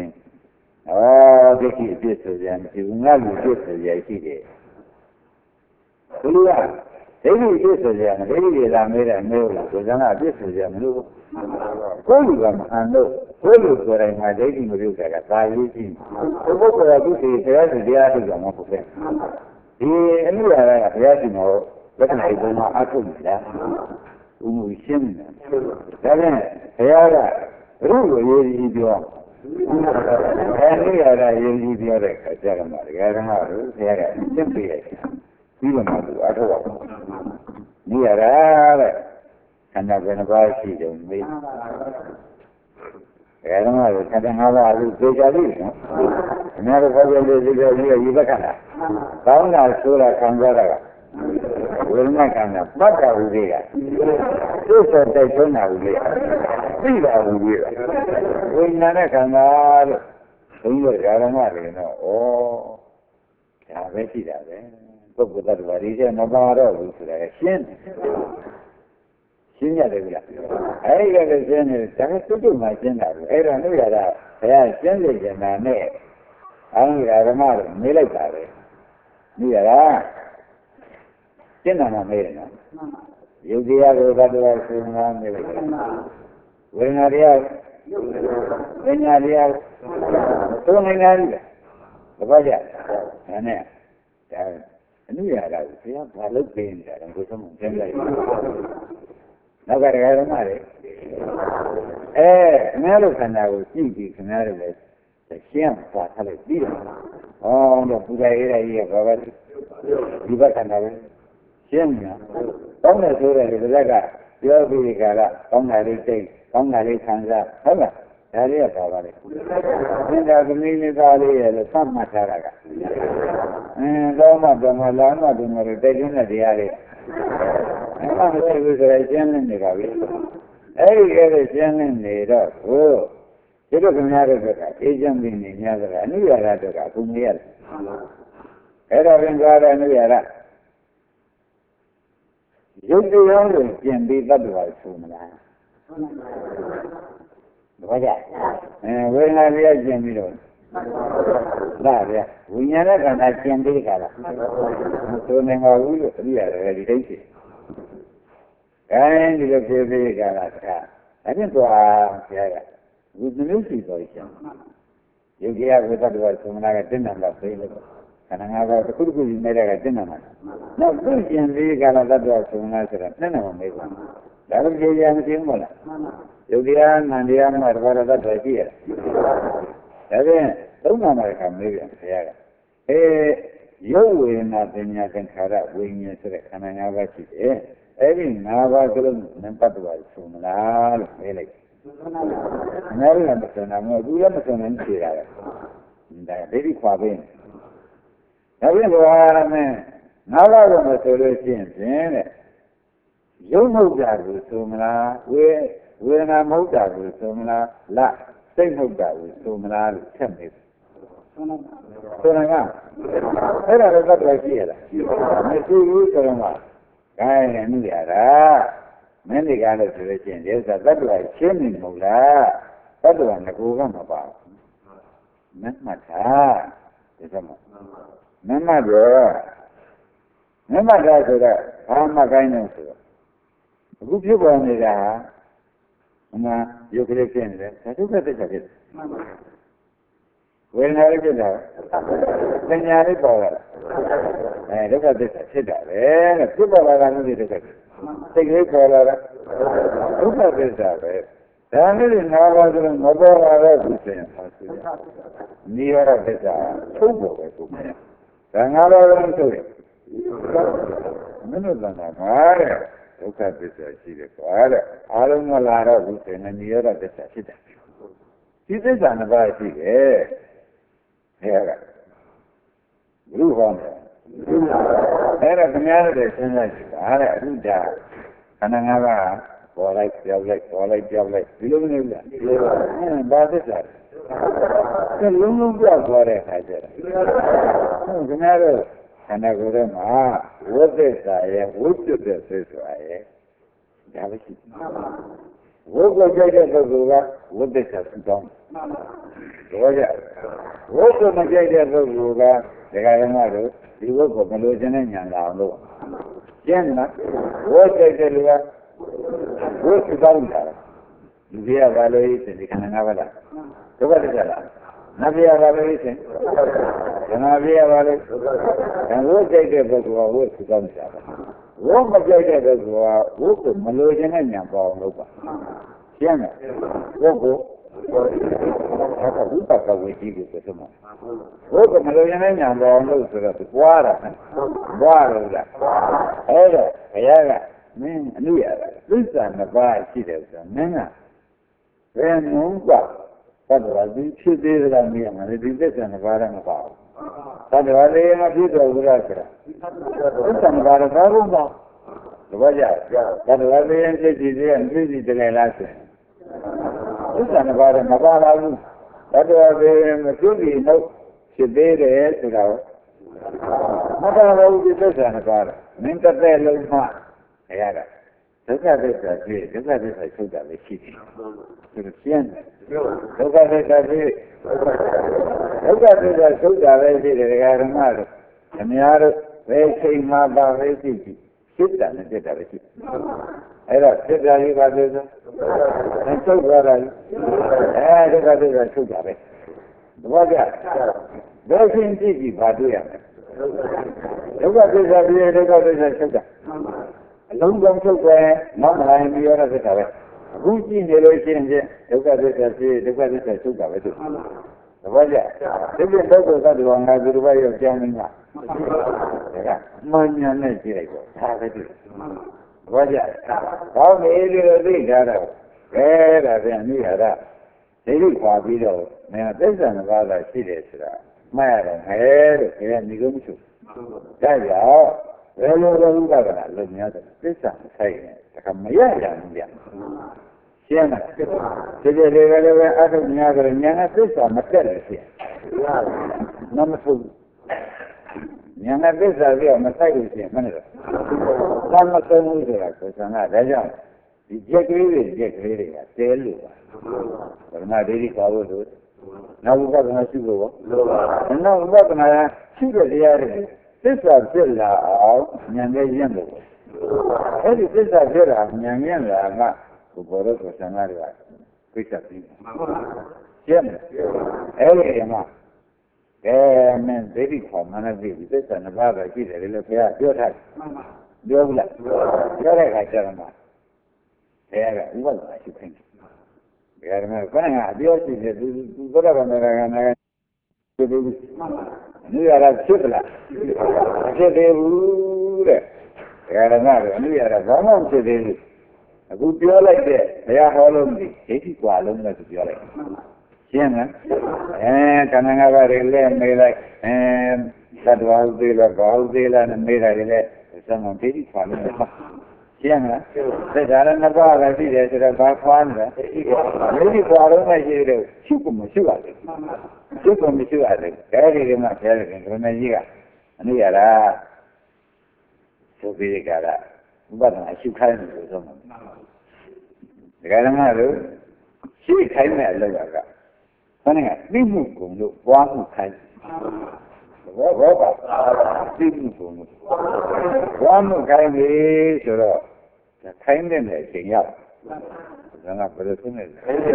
ဒိဋ္ဌိအပြစ်ဆိုကြမရှိဘူးငါလူပြစ်ဆိုကြရှိတယ်ဘုရားဒိဋ္ဌိအပြစ်ဆိုကြမဒိဋ္ဌိတွေလာမေးတယ်မေးလို့ဆိုကြတာအပြစ်ဆိုကြမလို့ကိုယ်လူကမအန်လို့ကိုယ်လူဆိုတိုင်းမှာဒိဋ္ဌိမပြုတ်တာကသာရေးကြည့်ဘုရားကသူ့စီတရားစီတရားထုတ်ကြမှာဟုတ်ကဲ့ဒီအနုရကဘုရားရှင်တော်လက္ခဏာပုံမှာအထုတ်နေတာဘုမှုရှင်းနေတာဒါဖြင့်ဘုရားကရုပ်ကိုရေးကြည့်ပြောအဲဒီရတာရေးကြည့်ပြောတဲ့အခါကျတော့မှဒကာဓမ္မတို့ဘုရားကရှင်းပြလိုက်ပြီးတော့မှသူအထောက်အောင်နေရတာတဲ့ခန္ဓာဘယ်နှပါးရှိတယ်မေးဒကာဓမ္မတို့ခန္ဓာ၅ပါးလို့သိကြပြီနော်အများတို့ခေါ်ကြလို့ဒီလိုကြီးရေဘက်ခန္ဓာကောင်းတာဆိုတာခံစားတာကဝိညာဉ်ခန္ဓာပတ်တာဟုသေးကသိဆိုတိုက်တွန်းတာဟုသေးသိတာဟုသေးဝိညာဉ်နဲ့ခန္ဓာလို့ဘုန်းကြီးတို့ဓမ္မတွေတော့ဒါပဲရှိတာပဲပုဂ္ဂိုလ်တ attva ဒီကျမပါတော့ဘူးဆိုတာရှင်းရတယ်ဗျာအဲ့ဒီကလည်းရှင်းနေတယ်ဒါကတုတ်မှရှင်းတာပဲအဲ့ဒါလို့ရတာဘုရားရှင်းစေချင်တာနဲ့အားလုံးဓမ္မတွေမေးလိုက်တာပဲမိရလားရှင်းတာမှမေးတယ်နော်ယုတ်တရားကိုသတ္တဝါဆိုငါမေးလိုက်တယ်ဝိညာဉ်တရားပညာတရားသုံးနေတာလေဘာကြဒါနဲ့ဒါအနုရတာကိုဘုရားဘာလို့ပေးနေတာလဲကိုယ်ဆုံးကျင်းလိုက်နောက်ကတရားဓမ္မတွေအများလို့ခန္ဓာကိုကြည့်ပြီးခင်ဗျားတို့လည်းရှင်းပါထားလိုက်ပြီးတော့တော့ပူဇော်ရေးရကြီးကဘာပဲဒီဘက်ခန္ဓာပဲရှင်းညာကောင်းတယ်ဆိုတဲ့ဒီဘက်ကပြောပြီးကြတာကောင်းတာလေးသိကောင်းတာလေးခံစားဟုတ်လားဒါလေးကပါပါလေသင်္ကာသမီးလေးသားလေးရဲ့လို့သတ်မှတ်ထားတာကတော့မှတော့မလာမှတော့မလို့တိုက်တွန်းတဲ့တရားလေးအဲ့ဒါမရှိဘူးဆိုရင်ရှင်းနေပါပြီအဲ့ဒီရှင်းနေတော့ကိုဒီလိုခင်ဗျားတို့ကအေးချမ်းပြီးနေများသလားအနုရရတော့ကအခုမရတယ်အဲ့ဒါပင်ကြတဲ့အနုရရရုပ်တရားကိုပြင်ပြီးတတ်တော်ဆိုမလားဘာကြဝိညာဉ်တရားပြင်ပြီးတော့ဒါဗျာဝိညာဉ်နဲ့ခန္ဓာပြင်ပြီးကြတာဆိုနေမှာဘူးလို့အပြရတယ်ဒီတိုင်းရှိအဲဒီလိုဖြစ်ပြီးကြတာကအဲ့ဒီတော့ဆရာကဒီမျိုးရှိတော့ရှင်ယုတ်တရားကိုတတ်တော်ဆိုမလားကတင်းတယ်တော့သိလို့ခန္ဓာ၅ပါးတစ်ခုတစ်ခုယူနေတဲ့ကတင်းတယ်မှာနောက်သူ့ပြင်ပြီးကြတာတတ်တော်ဆိုမလားဆိုတော့တင်းတယ်မမေးဘူးဒါလည်းကြည်ရမရှိဘူးမလားယုတ်တရားနန္တရားမှာတဘာတော်တတ်တော်ရှိရတယ်ဒါဖြင့်သုံးနာမှာကမေးပြန်ဆရာကရုပ်ဝေဒနာပညာသင်္ခါရဝိညာဉ်ဆိုတဲ့ခန္ဓာ၅ပါးရှိတယ်အဲ့ဒီ၅ပါးကလုံးနံပါတ်တော်ဆိုမလားလို့မေးလိုက်ငါလည်းမဆုံးနိုင်ဘူးသူလည်းမဆုံးနိုင်ဖြေတာလေဒါဒိဋ္ဌိခွာပေးနေဒါပြန်ဘာရမင်း၅ပါးကမဆိုလို့ရှိရင်ဖြင့်တဲ့ရုပ်မဟုတ်တာကိုဆိုမလားဝေဒနာမဟုတ်တာကိုဆိုမလားလက်စိတ်မဟုတ်တာကိုဆိုမလားလို့ဆက်နေဆိုရင်ကအဲ့ဒါလည်းသတ်တော်ရှိရလားမရှိဘူးဆိုတော့ခိုင်းနေမှုရတာမင်းတွေကလည်းဆိုလို့ရှိရင်ဒီဥစ္စာသတ္တဝါရှင်းနေမဟုတ်လားသတ္တဝါငကိုကမပါဘူးမမှတ်တာဒီကမှာမမှတ်တော့မမှတ်တာဆိုတော့ဘာမှခိုင်းနေဆိုတော့အခုဖြစ်ပေါ်နေတာဟာငါရုပ်ကလေးဖြစ်နေတယ်ဒါဒုက္ခသစ္စာဖြစ်ဝေဒနာလေးဖြစ်တာပညာလေးပေါ်လာဒုက္ခသစ္စာဖြစ်တာပဲတဲ့ဖြစ်ပေါ်လာတာမျိုးတွေဒုက္ခစိတ်ကလေးပေါ်လာတာဒုက္ခသစ္စာပဲဒါနဲ့ငါးပါးဆိုတော့မပေါ်လာတော့ဘူးဆိုရင်ဟာဆိုရင်နိရောဓသစ္စာထုတ်ပေါ်ပဲကိုမယ်ဒါငါးပါးလုံးထုတ်ရမင်းတို့ကငါတဲ့ဒုက္ခသစ္စာရှိတယ်ကွာတဲ့အားလုံးမလာတော့ဘူးဆိုရင်နိရောဓသစ္စာဖြစ်တယ်ဒီသစ္စာနှစ်ပါးရှိတယ်အဲ့ဒါဘုရားဟောတယ်အဲ့ဒါခင်ဗျားတို့စဉ်းစားကြည့်ပါတဲ့အခုဒါခန္ဓာ၅ပါးပေါ်လိုက်ပြောက်လိုက်ပေါ်လိုက်ပြောက်လိုက်ဒီလိုမနေဘူးလားဘာသစ္စာလဲလုံးလုံးပြောက်သွားတဲ့အခါကျတော့ခင်ဗျားတို့ခန္ဓာကိုယ်ထဲမှာဝိသစ္စာရဲ့ဝိတ္တတဲ့သစ္စာရဲ့ဒါပဲရှိဝိကိုကြိုက်တဲ့ပုဂ္ဂိုလ်ကဝိသစ္စာသိကောင်းတယ်ကြဝိကိုမကြိုက်တဲ့ပုဂ္ဂိုလ်ကဒကာရမတို့ဒီဝိကိုမလို့ခြင်းနဲ့ညာလာအောင်လို့ကျင်းလားဝိကြိုက်တဲ့လူကဝိသိကောင်းတာလူကြီးကဘာလို့ဒီခန္ဓာ၅ပါးလားဒုက္ခသစ္စာလားနတ်ပြည်ကဘာလို့ရှင်ဓမ္မပြည်ကဘာလို့ဝိကြိုက်တဲ့ပုဂ္ဂိုလ်ကဝိသိကောင်းတာဝိမကြိုက်တဲ့ပုဂ္ဂိုလ်ကဝိကိုမလို့ခြင်းနဲ့ညာပေါ်အောင်လုပ်ပါရှင်းတယ်ဝိကိုဒါကဝိပဿနာဝိကြီးကိုပြောမှာဝိကိုမလို့ခြင်းနဲ့ညာပေါ်အောင်လုပ်ဆိုတော့ပွားတာပွားလို့လားအဲ့တော့ဘုရားကမင်းအနုရတာသစ္စာနှစ်ပါးရှိတယ်ဆိုတော့မင်းကဘယ်နှုံးကသတ္တဝါဒီဖြစ်သေးသလားမင်းကလည်းဒီသစ္စာနှစ်ပါးတော့မပါဘူးသတ္တဝါလေးမဖြစ်တော့ဘူးလားဆိုတာသစ္စာနှစ်ပါးတော့ဘာလို့ပါတပည့်ကြသတ္တဝါလေးရင်ဖြစ်စီသေးရင်ဖြစ်စီတယ်လားဆိုသစ္စာနှစ်ပါးတော့မပါလာဘူးသတ္တဝါလေးမဖြစ်ပြီးတော့ဖြစ်သေးတယ်ဆိုတာမပါလာဘူးဒီသစ္စာနှစ်ပါးတော့မင်းတစ်သက်လုံးမှရတာဒုက္ခသစ္စာဖြစ်ဒုက္ခသစ္စာချုပ်တာလည်းရှိတယ်သူရှင်းတယ်ဒုက္ခသစ္စာဖြစ်ဒုက္ခသစ္စာချုပ်တာလည်းရှိတယ်ဒကာဓမ္မတို့အများတို့ဘယ်ချိန်မှပါပဲရှိရှိစိတ်တန်နဲ့တက်တာပဲရှိအဲ့တော့စိတ်ဓာတ်ကြီးပါလို့ဆိုချုပ်သွားတာဒုက္ခသစ္စာချုပ်တာပဲသဘောကျဘယ်ချိန်ကြည့်ကြည့်ပါတွေ့ရမယ်ဒုက္ခသစ္စာဖြစ်ဒုက္ခသစ္စာချုပ်တာအလုံးစုံထုတ်တယ်နောက်မှလည်းပြောရတဲ့သစ္စာပဲအခုကြည့်နေလို့ရှိရင်ဒုက္ခသစ္စာဖြစ်ဒုက္ခသစ္စာချုပ်တာပဲသူသဘောကျဒီပြင်ပုဂ္ဂိုလ်သတ္တဝါငါသူတစ်ပါးရောက်ကြောင်းနေတာဒါကမှန်ညာနဲ့ကြည့်လိုက်တော့ဒါပဲသူသဘောကျဘောင်းနေလို့သိကြတော့ဒါပြန်မိရတာဒိဋ္ဌိခွာပြီးတော့မင်းသစ္စာနှစ်ပါးသာရှိတယ်ဆိုတာမှတ်ရတယ်ဟဲ့လို့ခင်ဗျာဒီလိုမရှိဘူးဒါကြောင့်ဘယ်လိုလဲဥပဒနာလုံများတယ်သစ္စာဆိုင်တယ်ဒါကမရရဘူးဗျရှင်းလားဒီလိုလေးလည်းပဲအထုများကြတယ်ညာသစ္စာမတက်လို့ရှိရင်မမထုတ်ညာသစ္စာပြောမဆိုင်လို့ရှိရင်မနဲ့တော့သာမဆုံးဘူးဆိုတာကိုသံဃာဒါကြောင့်ဒီကြက်ကလေးတွေကတဲလို့ပါဗရမဒိဋ္ဌိပါလို့လို့နောက်ဥပဒနာရှိလို့ပေါ့နောက်ဥပဒနာရှိတဲ့တရားတွေသစ္စာဖြစ်လာအောင်ဉာဏ်နဲ့ရင့်လို့အဲ့ဒီသစ္စာဖြစ်လာဉာဏ်ရင့်လာကဘုဘောရကိုသံဃာတွေကသိချပြီးရှင်းတယ်အဲ့ဒီမှာမင်းဒိဋ္ဌိခေါ်မှန်းပြီးသစ္စာနှစ်ပါးပဲရှိတယ်လေဘုရားပြောထားတယ်ပြောဘူးလားပြောတဲ့အခါကျတော့မှဘုရားကဥပဒနာရှိခိုင်းတယ်ဘုရားကဘယ်နဲ့အပြောရှိတယ်သူဘုရားဗန္ဒရာက Nu era cifra, che devo era nada, nu era vamos che devo. Akuပြောလိုက်တဲ့ဘုရားဟောလို့ဒီဒိဋ္ဌိကွာလုံးနဲ့သူပြောလိုက်ရှင်းလားခန္ဓာငါးပါးတွေလည်းမေးလိုက်သတ္တဝါဟုတ်သေးလားဘာဟုတ်သေးလားနဲ့မေးတာတွေလည်းစမ်းမဒိဋ္ဌိကွာလုံးနဲ့ရှင်းလားသစ္စာရနှစ်ပါးပဲရှိတယ်ဆိုတော့ဘာခွားလဲဒိဋ္ဌိကွာလုံးနဲ့ရှိတယ်ရှုဖို့မရှိပါဘူးရှုဖို့မရှိပါဘူးအဲဒီကမှဘုရားရှင်ဘုရားကြီးကအနည်းရတာသုပိရိကရဥပဒနာရှုခိုင်းတယ်ဆိုတော့ဒကာဓမ္မတို့ရှိခိုင်းတဲ့အလုပ်ကခဏကသိမှုကုံလို့ပွားမှုခိုင်းဘောပါသိမှုကုံလို့ပွားမှုခိုင်းပြီဆိုတော့ခိုင်းတဲ့အချိန်ရောက်ဒါကဘယ်လိုဆုံးလဲ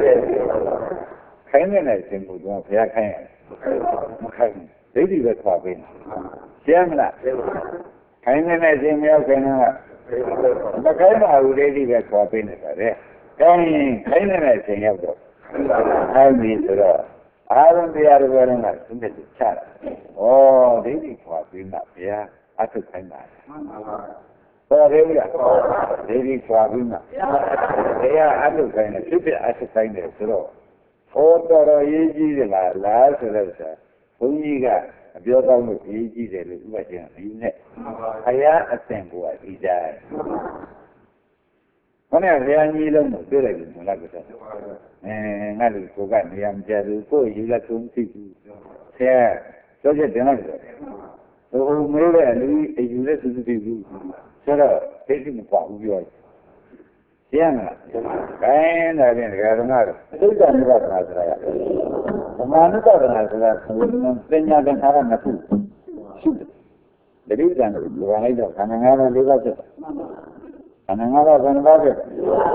ခိုင်းတဲ့အချိန်ကိုတော့ဘုရားခိုင်းရတယ်မခိုင်းဒိဋ္ဌိပဲခွာပေးတယ်ရှင်းမလားခိုင်းတဲ့အချိန်မရောက်ခင်ကမခိုင်းပါဘူးဒိဋ္ဌိပဲခွာပေးနေတာလေခိုင်းတဲ့အချိန်ရောက်တော့ခိုင်းပြီဆိုတော့အာရုံတရားတွေကတော့သူနဲ့ချတာဩဒိဋ္ဌိခွာပေးမှဘုရားအထုခိုင်းတာပေါ်တယ်ဗျာဒိဋ္ဌိခွာပေးမှဘုရားအထုခိုင်းတယ်သူပြအထုခိုင်းတယ်ဆိုတော့ဟောတော်ရေးကြီးတယ်လားဆိုတော့ဘုန်းကြီးကအပြောကောင်းလို့ရေးကြီးတယ်လို့ဥပဒေကဒီနဲ့ဘုရားအသင်ကိုဒီတိုင်းခဏဘုရားကြီးလုံးကိုတွေ့လိုက်ပြီမလားကတော့ငါလူကိုကနေရာမကျဘူးကိုယ်ယူလက်သုံးသိဘူးဆရာပြောချက်တင်လိုက်တယ်ဟိုမေးတဲ့လူအယူလက်သုံးသိဘူးဆိုတော့သိသိမပေါ့ဘူးပြောရှင်းလားခိုင်းတယ်ပြင်ဒကာဓမ္မတို့အတိတ်ကနိဗ္ဗာန်ဆိုတာကဓမ္မနိဗ္ဗာန်ဆိုတာပညာသင်္ခါရနှစ်ခုရှိတယ်တိဋ္ဌာန်ကိုလွန်လိုက်တော့ခန္ဓာငါးပါး၄ပါးဖြစ်တယ်ခန္ဓာငါးပါးဘယ်နှပါးဖြစ်တယ်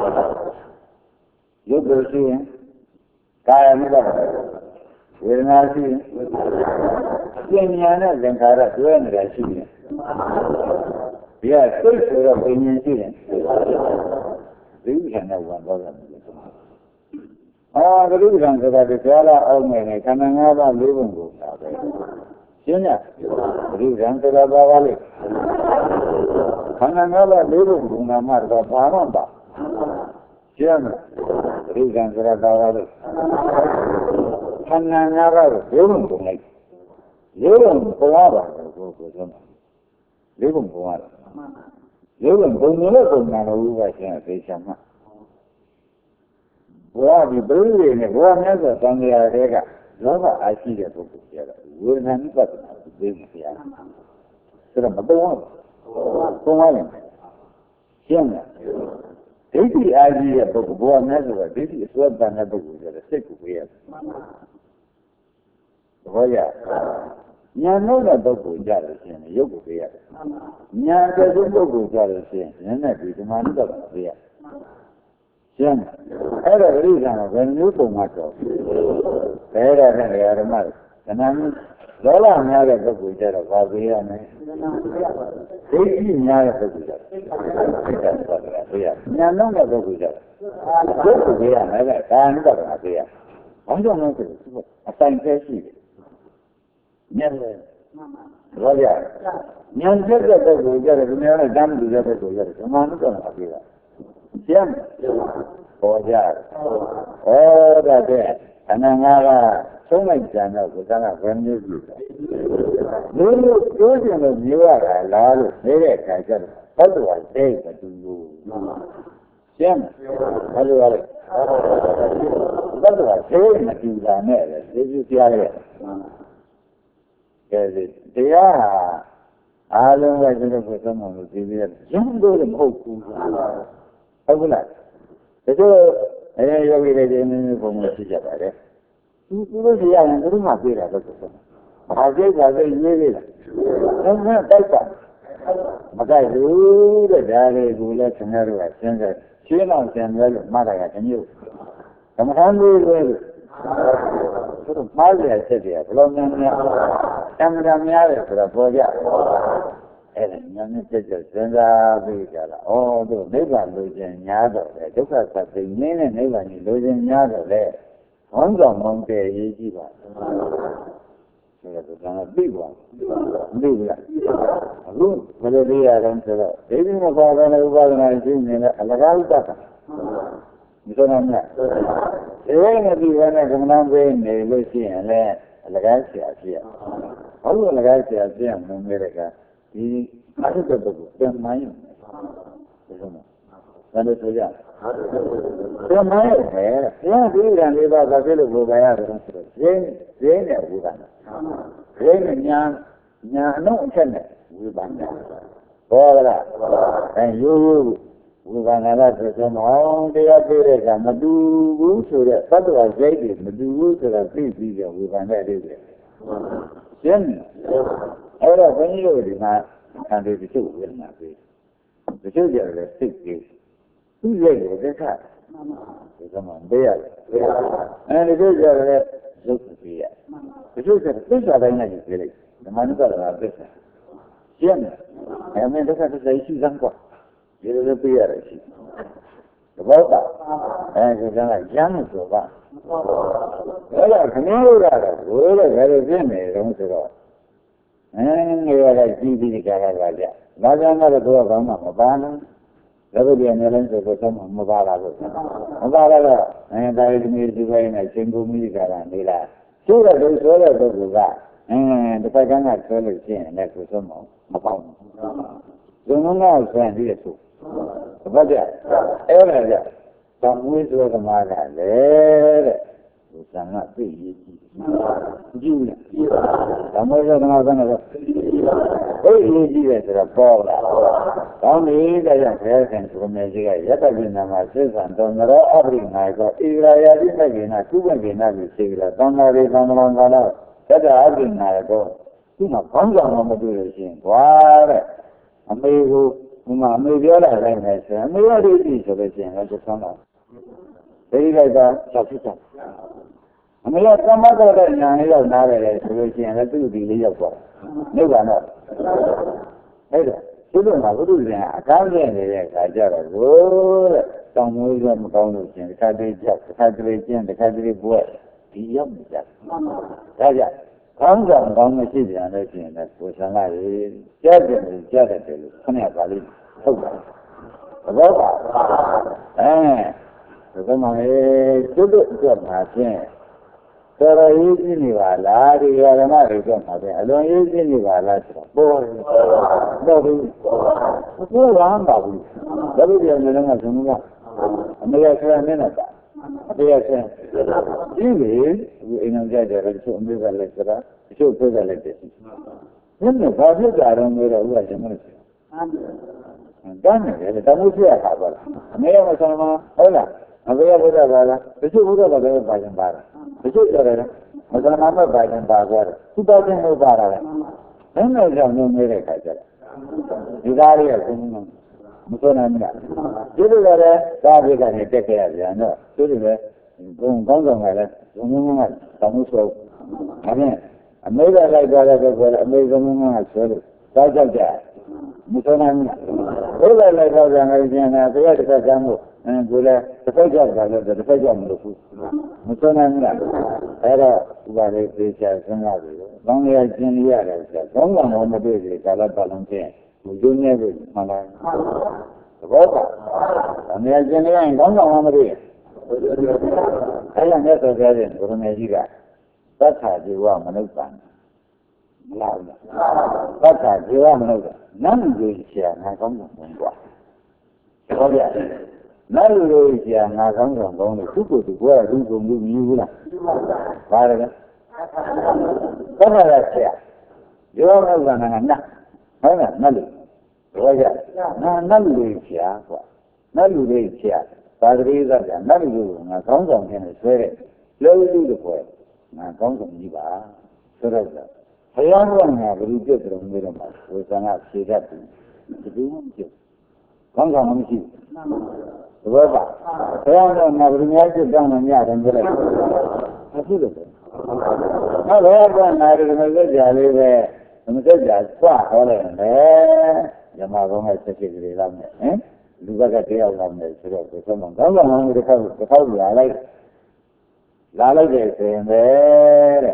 ရုပ်ကိုရှိရင်ကာယနိဗ္ဗာန်ဝေဒနာရှိရင်ပညာနဲ့သင်္ခါရတွဲနေတာရှိတယ်ဒီကစိတ်ဆိုတော့ပညာရှိတယ်ဒီဥစ္စာနဲ့ဝန်တော့တယ်အာဒီဥစ္စာဆိုတာဒီကြားလာအောင်မယ်ခန္ဓာငါးပါး၄ပုံကိုသာပဲရှင်းညဒီဥစ္စာဆိုတာဘာပါလဲခန္ဓာငါးပါး၄ပုံဘုံနာမတော့ဘာမှမပါရှင်းမလားဒီဥစ္စာဆိုတာဘာပါလဲခန္ဓာငါးပါးကို၄ပုံပုံလိုက်၄ပုံပုံရပါတယ်ကိုဆို၄ပုံပုံရတယ်၄ပုံပုံလို့ပုံနာလို့ဥပဒေကသိချင်မှာဘုရားဒီပြိဋိနဲ့ဘုရားမြတ်စွာဘုရားတွေကလောဘအားရှိတဲ့ပုဂ္ဂိုလ်ကြတော့ဝေဒနာနိပ္ပတနာကိုသိနေကြရတယ်ဆိုတော့မပုံအောင်ပုံရတယ်ရှင်းလားဒိဋ္ဌိအားကြီးတဲ့ပုဂ္ဂိုလ်ဘုရားမြတ်စွာဒိဋ္ဌိအစွဲတန်တဲ့ပုဂ္ဂိုလ်ကြတော့စိတ်ကိုဝေးရတယ်ဘောရညာနှုတ်တဲ့ပုဂ္ဂိုလ်ကြလို့ရှိရင်ရုပ်ကိုပေးရတယ်။ညာတဲ့ပုဂ္ဂိုလ်ကြလို့ရှိရင်နည်းနည်းဒီဓမ္မနုတ္တကိုပေးရတယ်။ရှင်း။အဲ့ဒါပရိစ္ဆာန်ကဘယ်မျိုးပုံမှန်တော့ဘယ်တော့နဲ့ဓမ္မကဏ္ဍလောဘများတဲ့ပုဂ္ဂိုလ်ကြတော့ဘာပေးရမလဲ။ဒိဋ္ဌိများတဲ့ပုဂ္ဂိုလ်ကြတော့ပေးရ။ညာနှုတ်တဲ့ပုဂ္ဂိုလ်ကြတော့ရုပ်ကိုပေးရမယ်လေ။ဒါနုတ္တကပေးရ။ဘာကြောင့်လဲဆိုတော့အဆိုင်ကျရှိတယ်ညံတယ်ဘောရညံတဲ့တဲ့ကိုကြတယ်ဒီနေ့လည်းတမ်းတူတဲ့ကိုကြတယ်ဓမ္မနုတော့အပြေတာကျမ်းဘောရဩဒါတဲ့အနန္ငါကသုံးလိုက်ကြတော့ဘုရားကဘယ်မျိုးပြုလဲလူလူပြောကြလို့မျိုးရတာလားလို့နေတဲ့အခါကျတော့ဘုရားသိမတူဘူးကျမ်းဘယ်လိုလဲဘုရားသိမတူတာနဲ့လေသိပြရရဲ့တရားအားလုံးကကျတော့ဘုရားမှလို့သိပြီးရကျမ်းလို့မဟုတ်ဘူးဟုတ်ကလားဒါဆိုယောဂီတွေဒီနေ့ဘုံမှာသိကြပါတယ်သူတို့ရရင်သူတို့မှပြေးတာတော့ဆိုဘာကြိတ်ပါလဲရေးသေးလားအဲ့ဒါတိုက်ပါမကြိုက်ဘူးတဲ့ဒါတွေကိုလည်းခင်ဗျားတို့ကစဉ်းစားရှင်းအောင်ပြန်လဲလို့မှားတာကတမျိုးဓမ္မထမ်းလေးတွေသူတို့မှားရတဲ့တယ်ဘယ်လိုများများအမှန်တရားများတယ်ဆိုတော့ပေါ်ကြအဲ့ဒါညနေကြကြစဉ်းစားပြီးကြတာဩတို့နိဗ္ဗာန်လိုချင်များတော့လေဒုက္ခသတ်သိငင်းတဲ့နိဗ္ဗာန်ကြီးလိုချင်များတော့လေဝမ်းဆောင်မောင်းတဲ့ရေးကြည့်ပါဆိုတော့ပြီးပါပြီးပြီအခုဘယ်လိုပြရလဲဆိုတော့ဒိဋ္ဌိမပါဘဲနဲ့ဥပါဒနာရှိနေတယ်အလကားဥပ္ပခါဒီဆိုတော့မြတ်ဒီဝိနည်းပြီးတဲ့ကမ္မနာပေးနေလို့ရှိရင်လည်းအလကားဆရာဖြစ်ရဘာလို့အလကားဆရာဖြစ်ရမလို့လဲကဒီအထုတ္တကိုပြန်မှန်းရုံဒီလိုမျိုးဒါလို့ဆိုကြပြန်မှန်းရုံပဲဘုရားဒီကံလေးပါဘာဖြစ်လို့ဘုရားရတယ်ဆိုတော့ဈေးနဲ့ဝိပဿနာဈေးနဲ့ညာအလုံးအချက်နဲ့ဝိပဿနာဘောလားရိုးဝိပဿနာလားဆိုတော့တရားပြတဲ့ကမတူဘူးဆိုတဲ့သတ္တဝါစိတ်တွေမတူဘူးဆိုတာသိပြီးတော့ဝိပဿနာလေးတွေရှင်းအဲ့တော့ဘုန်းကြီးတို့ဒီမှာခံတယ်တချို့ဝေဒနာပေးတချို့ကြတယ်စိတ်ကြီးသူ့ရဲ့ဒုက္ခဒီကမှပေးရတယ်အဲဒီလိုကြတယ်ရုပ်ပေးရတချို့ကသစ္စာတိုင်းနဲ့ပြေးလိုက်ဓမ္မနုပါဒနာသစ္စာရှင်းတယ်မင်းဒုက္ခသစ္စာရှိစမ်းကွာဒီလိုပေးရတယ်ရှိတဘောကအဲဒီကရမ်းလို့ဆိုပါအဲ့ဒါခဏလို့ရတယ်ဘိုးလည်းဘယ်လိုဖြစ်နေတုံးဆိုတော့ငယ်ရတဲ့ကြီးကြီးကြတာပါကြ။ဒါကြောင့်လည်းသူကဘာမှမပါဘူး။ဒါပေမဲ့နေလည်းဆိုတော့မပါလာလို့မပါလာတော့ဒါရီသမီးဒီပိုင်းနဲ့ရှင်ကူမိကြတာနေလား။သူ့တဲ့သူဆိုတဲ့ပုဂ္ဂိုလ်ကတစ်ဖက်ကန်းကဆွဲလို့ရှိရင်လည်းကိုယ်ဆုံးမပေါက်ဘူး။ဇုံလုံးကဆွဲပြီးရဆို။ဘာကြ။အဲ့ဒါကြ။သံဝိဇ္ဇောကမာကလည်းတဲ့။ဒီသံဃာသိရေးကြည့်ကြည့်လားဓမ္မစကားကတော့အဲ့ဒီကြည့်ရဆိုတော့ပေါ်လာကောင်းပြီတဲ့ရခဲခင်သူမေကြီးကယတ္တပိနာမှာစိစ္ဆံတော်ရောအပရိနာကောဣဂရာယတိမကိနာကုပ္ပကိနာကိုရှိကြတယ်သံဃာတွေသံဃာတော်ကတော့သတ္တအပရိနာကောသူကဘောင်းဆောင်မတွေ့လို့ရှိရင်ကွာတဲ့အမေကိုဒီမှာအမေပြောလာတိုင်းပဲဆိုအမေရည်ကြည့်ဆိုလို့ရှိရင်လည်းသုံးတော့ဒီလိုကချက်ဖြစ်တယ်အမေကသမတ်တော်တဲ့ညာလေးရောက်နားတယ်ဆိုလို့ရှိရင်လည်းသူ့ဒီလေးရောက်သွားတယ်။နှုတ်ကတော့အဲ့ဒါသူတို့ကဘုရုရှင်အကောင်းကြီးနေတဲ့အခါကျတော့ဘိုးတဲ့တောင်မွေးကမကောင်းလို့ရှင်တစ်ခါတည်းကြောက်တစ်ခါတည်းကျင်းတစ်ခါတည်းဘွဲ့ဒီရောက်နေကြ။ဒါကြောင့်ကောင်းဆောင်ကောင်းမရှိပြန်လို့ရှိရင်လည်းကိုယ်ဆန္ဒရေးကြားတယ်လို့ခဏပါလိမ့်ဟုတ်ပါဘူး။ဘောပါဒီမှာကျွတ်အတွက်မှာဖြင့်တော်တော်ရေးကြည့်နေပါလားဒီဓမ္မတွေကမှာဖြင့်အလွန်ရေးကြည့်နေပါလားဆိုတော့ပေါ်ဘူးဘောရမ်းပါဘူးဒါပေမဲ့လည်းငါဆုံးကအမေရဆရာနဲ့တော့အမေရဆရာဒီလေဒီအိမ်အောင်ကြတယ်တချို့အမေကလည်းစရာတချို့ပြေးတယ်လည်းတယ်ဘယ်နဲ့ဘာဖြစ်ကြတော့မျိုးတော့ဥပဒေမလို့တန်းနေတယ်တမှုပြရတာပါလားအမေရမဆရာမဟုတ်လားအမေရဘုရားပါလားတချို့ဘုရားပါလည်းပါရင်ပါလားတချို့ကြတယ်မဆရာမပါရင်ပါသွားတယ်သူပါခြင်းလို့ပါတာလေဘယ်နဲ့ကြောင့်နေနေတဲ့ခါကျတော့ဒီကားလေးကဘုံမစွမ်းနိုင်ဘူးဒီလိုလည်းကားပြေကနေတက်ခဲ့ရပြန်တော့သူတို့လည်းဘုံကောင်းဆောင်ကလည်းဘုံကတောင်းဆိုဒါနဲ့အမေကလိုက်သွားတဲ့ကောအမေကဆွဲလို့တောက်ကြောက်ကြမစွမ်းနိုင်ဘူးဘုရားလိုက်သွားပြန်လည်းပြန်တယ်တရားတစ်ခါကမ်းလို့ကိုယ်လည်းတစ်ဖက်ကြောက်တာလည်းတစ်ဖက်ကြောက်မလို့ဘူးမစွမ်းနိုင်ဘူးအဲ့တော့ဥပါဒေသေချာစဉ်းစားပြီးတော့ကောင်းရကျင်ရတယ်ဆိုတော့ကောင်းကောင်မတွေ့သေးကာလပတ်လုံးချင်းဘုဇုံနဲ့ကိုမှန်လားသဘောပါအမေကျင်ရရင်ကောင်းကောင်မတွေ့အဲ့ဒါနဲ့ဆိုကြတယ်ဘုရားမေကြီးကသတ္ထာဇေဝမနုဿာမလားသတ္ထာဇေဝမနုဿာနန်းကြီးဆရာငါကောင်းကောင်ဝင်กว่าဟုတ်ကြနာလူတို့ကြာငါကောင်းဆောင်ကောင်းလို့သူ့ကိုယ်သူကလူကုန်လူမြည်ဘူးလားဘာလဲဘယ်မှာလဲဆရာရောမဟုတ်ကနာဟုတ်လားနတ်လူဘောကြနတ်လူကြာကွာနတ်လူတွေကြာသာသရိသကနတ်လူကငါကောင်းဆောင်ခြင်းနဲ့ဆွဲတဲ့လောလူတွေကွယ်ငါကောင်းဆောင်ကြီးပါဆိုတော့ဘုရားကငါဘယ်လိုပြည့်စုံနေတော့မှာဝေသနာဖြေတတ်တယ်ဒီလိုမျိုးကောင်းဆောင်မရှိဘူးသဘောပါဘုရားကငါဘယ်လိုများပြတောင်းမှညတယ်ပြောလိုက်အခုလို့နောက်ဘုရားကငါဒီမစက်ကြလေးပဲမစက်ကြစွာဟောလိုက်တယ်ညမကောင်းတဲ့စက်ကလေးလာမယ်ဟင်လူဘက်ကတရားလာမယ်ဆိုတော့ဘယ်ဆုံးမကောင်းဆောင်မှုတစ်ခါလာလိုက်တယ်ဆိုရင်ပဲတဲ့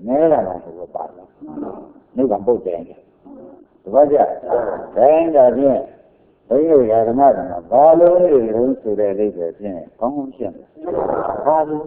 နဲလာတာဆိုတော့ပါလားနိဗ္ဗာန်ပုတ်တယ်တပတ်ကြတိုင်းတာဖြင့်ဘုန်းကြီးဓမ္မကဘာလို့လဲလို့ဆိုတဲ့အိဗယ်ဖြင့်ကောင်းကောင်းရှင်းတယ်ဘာလို့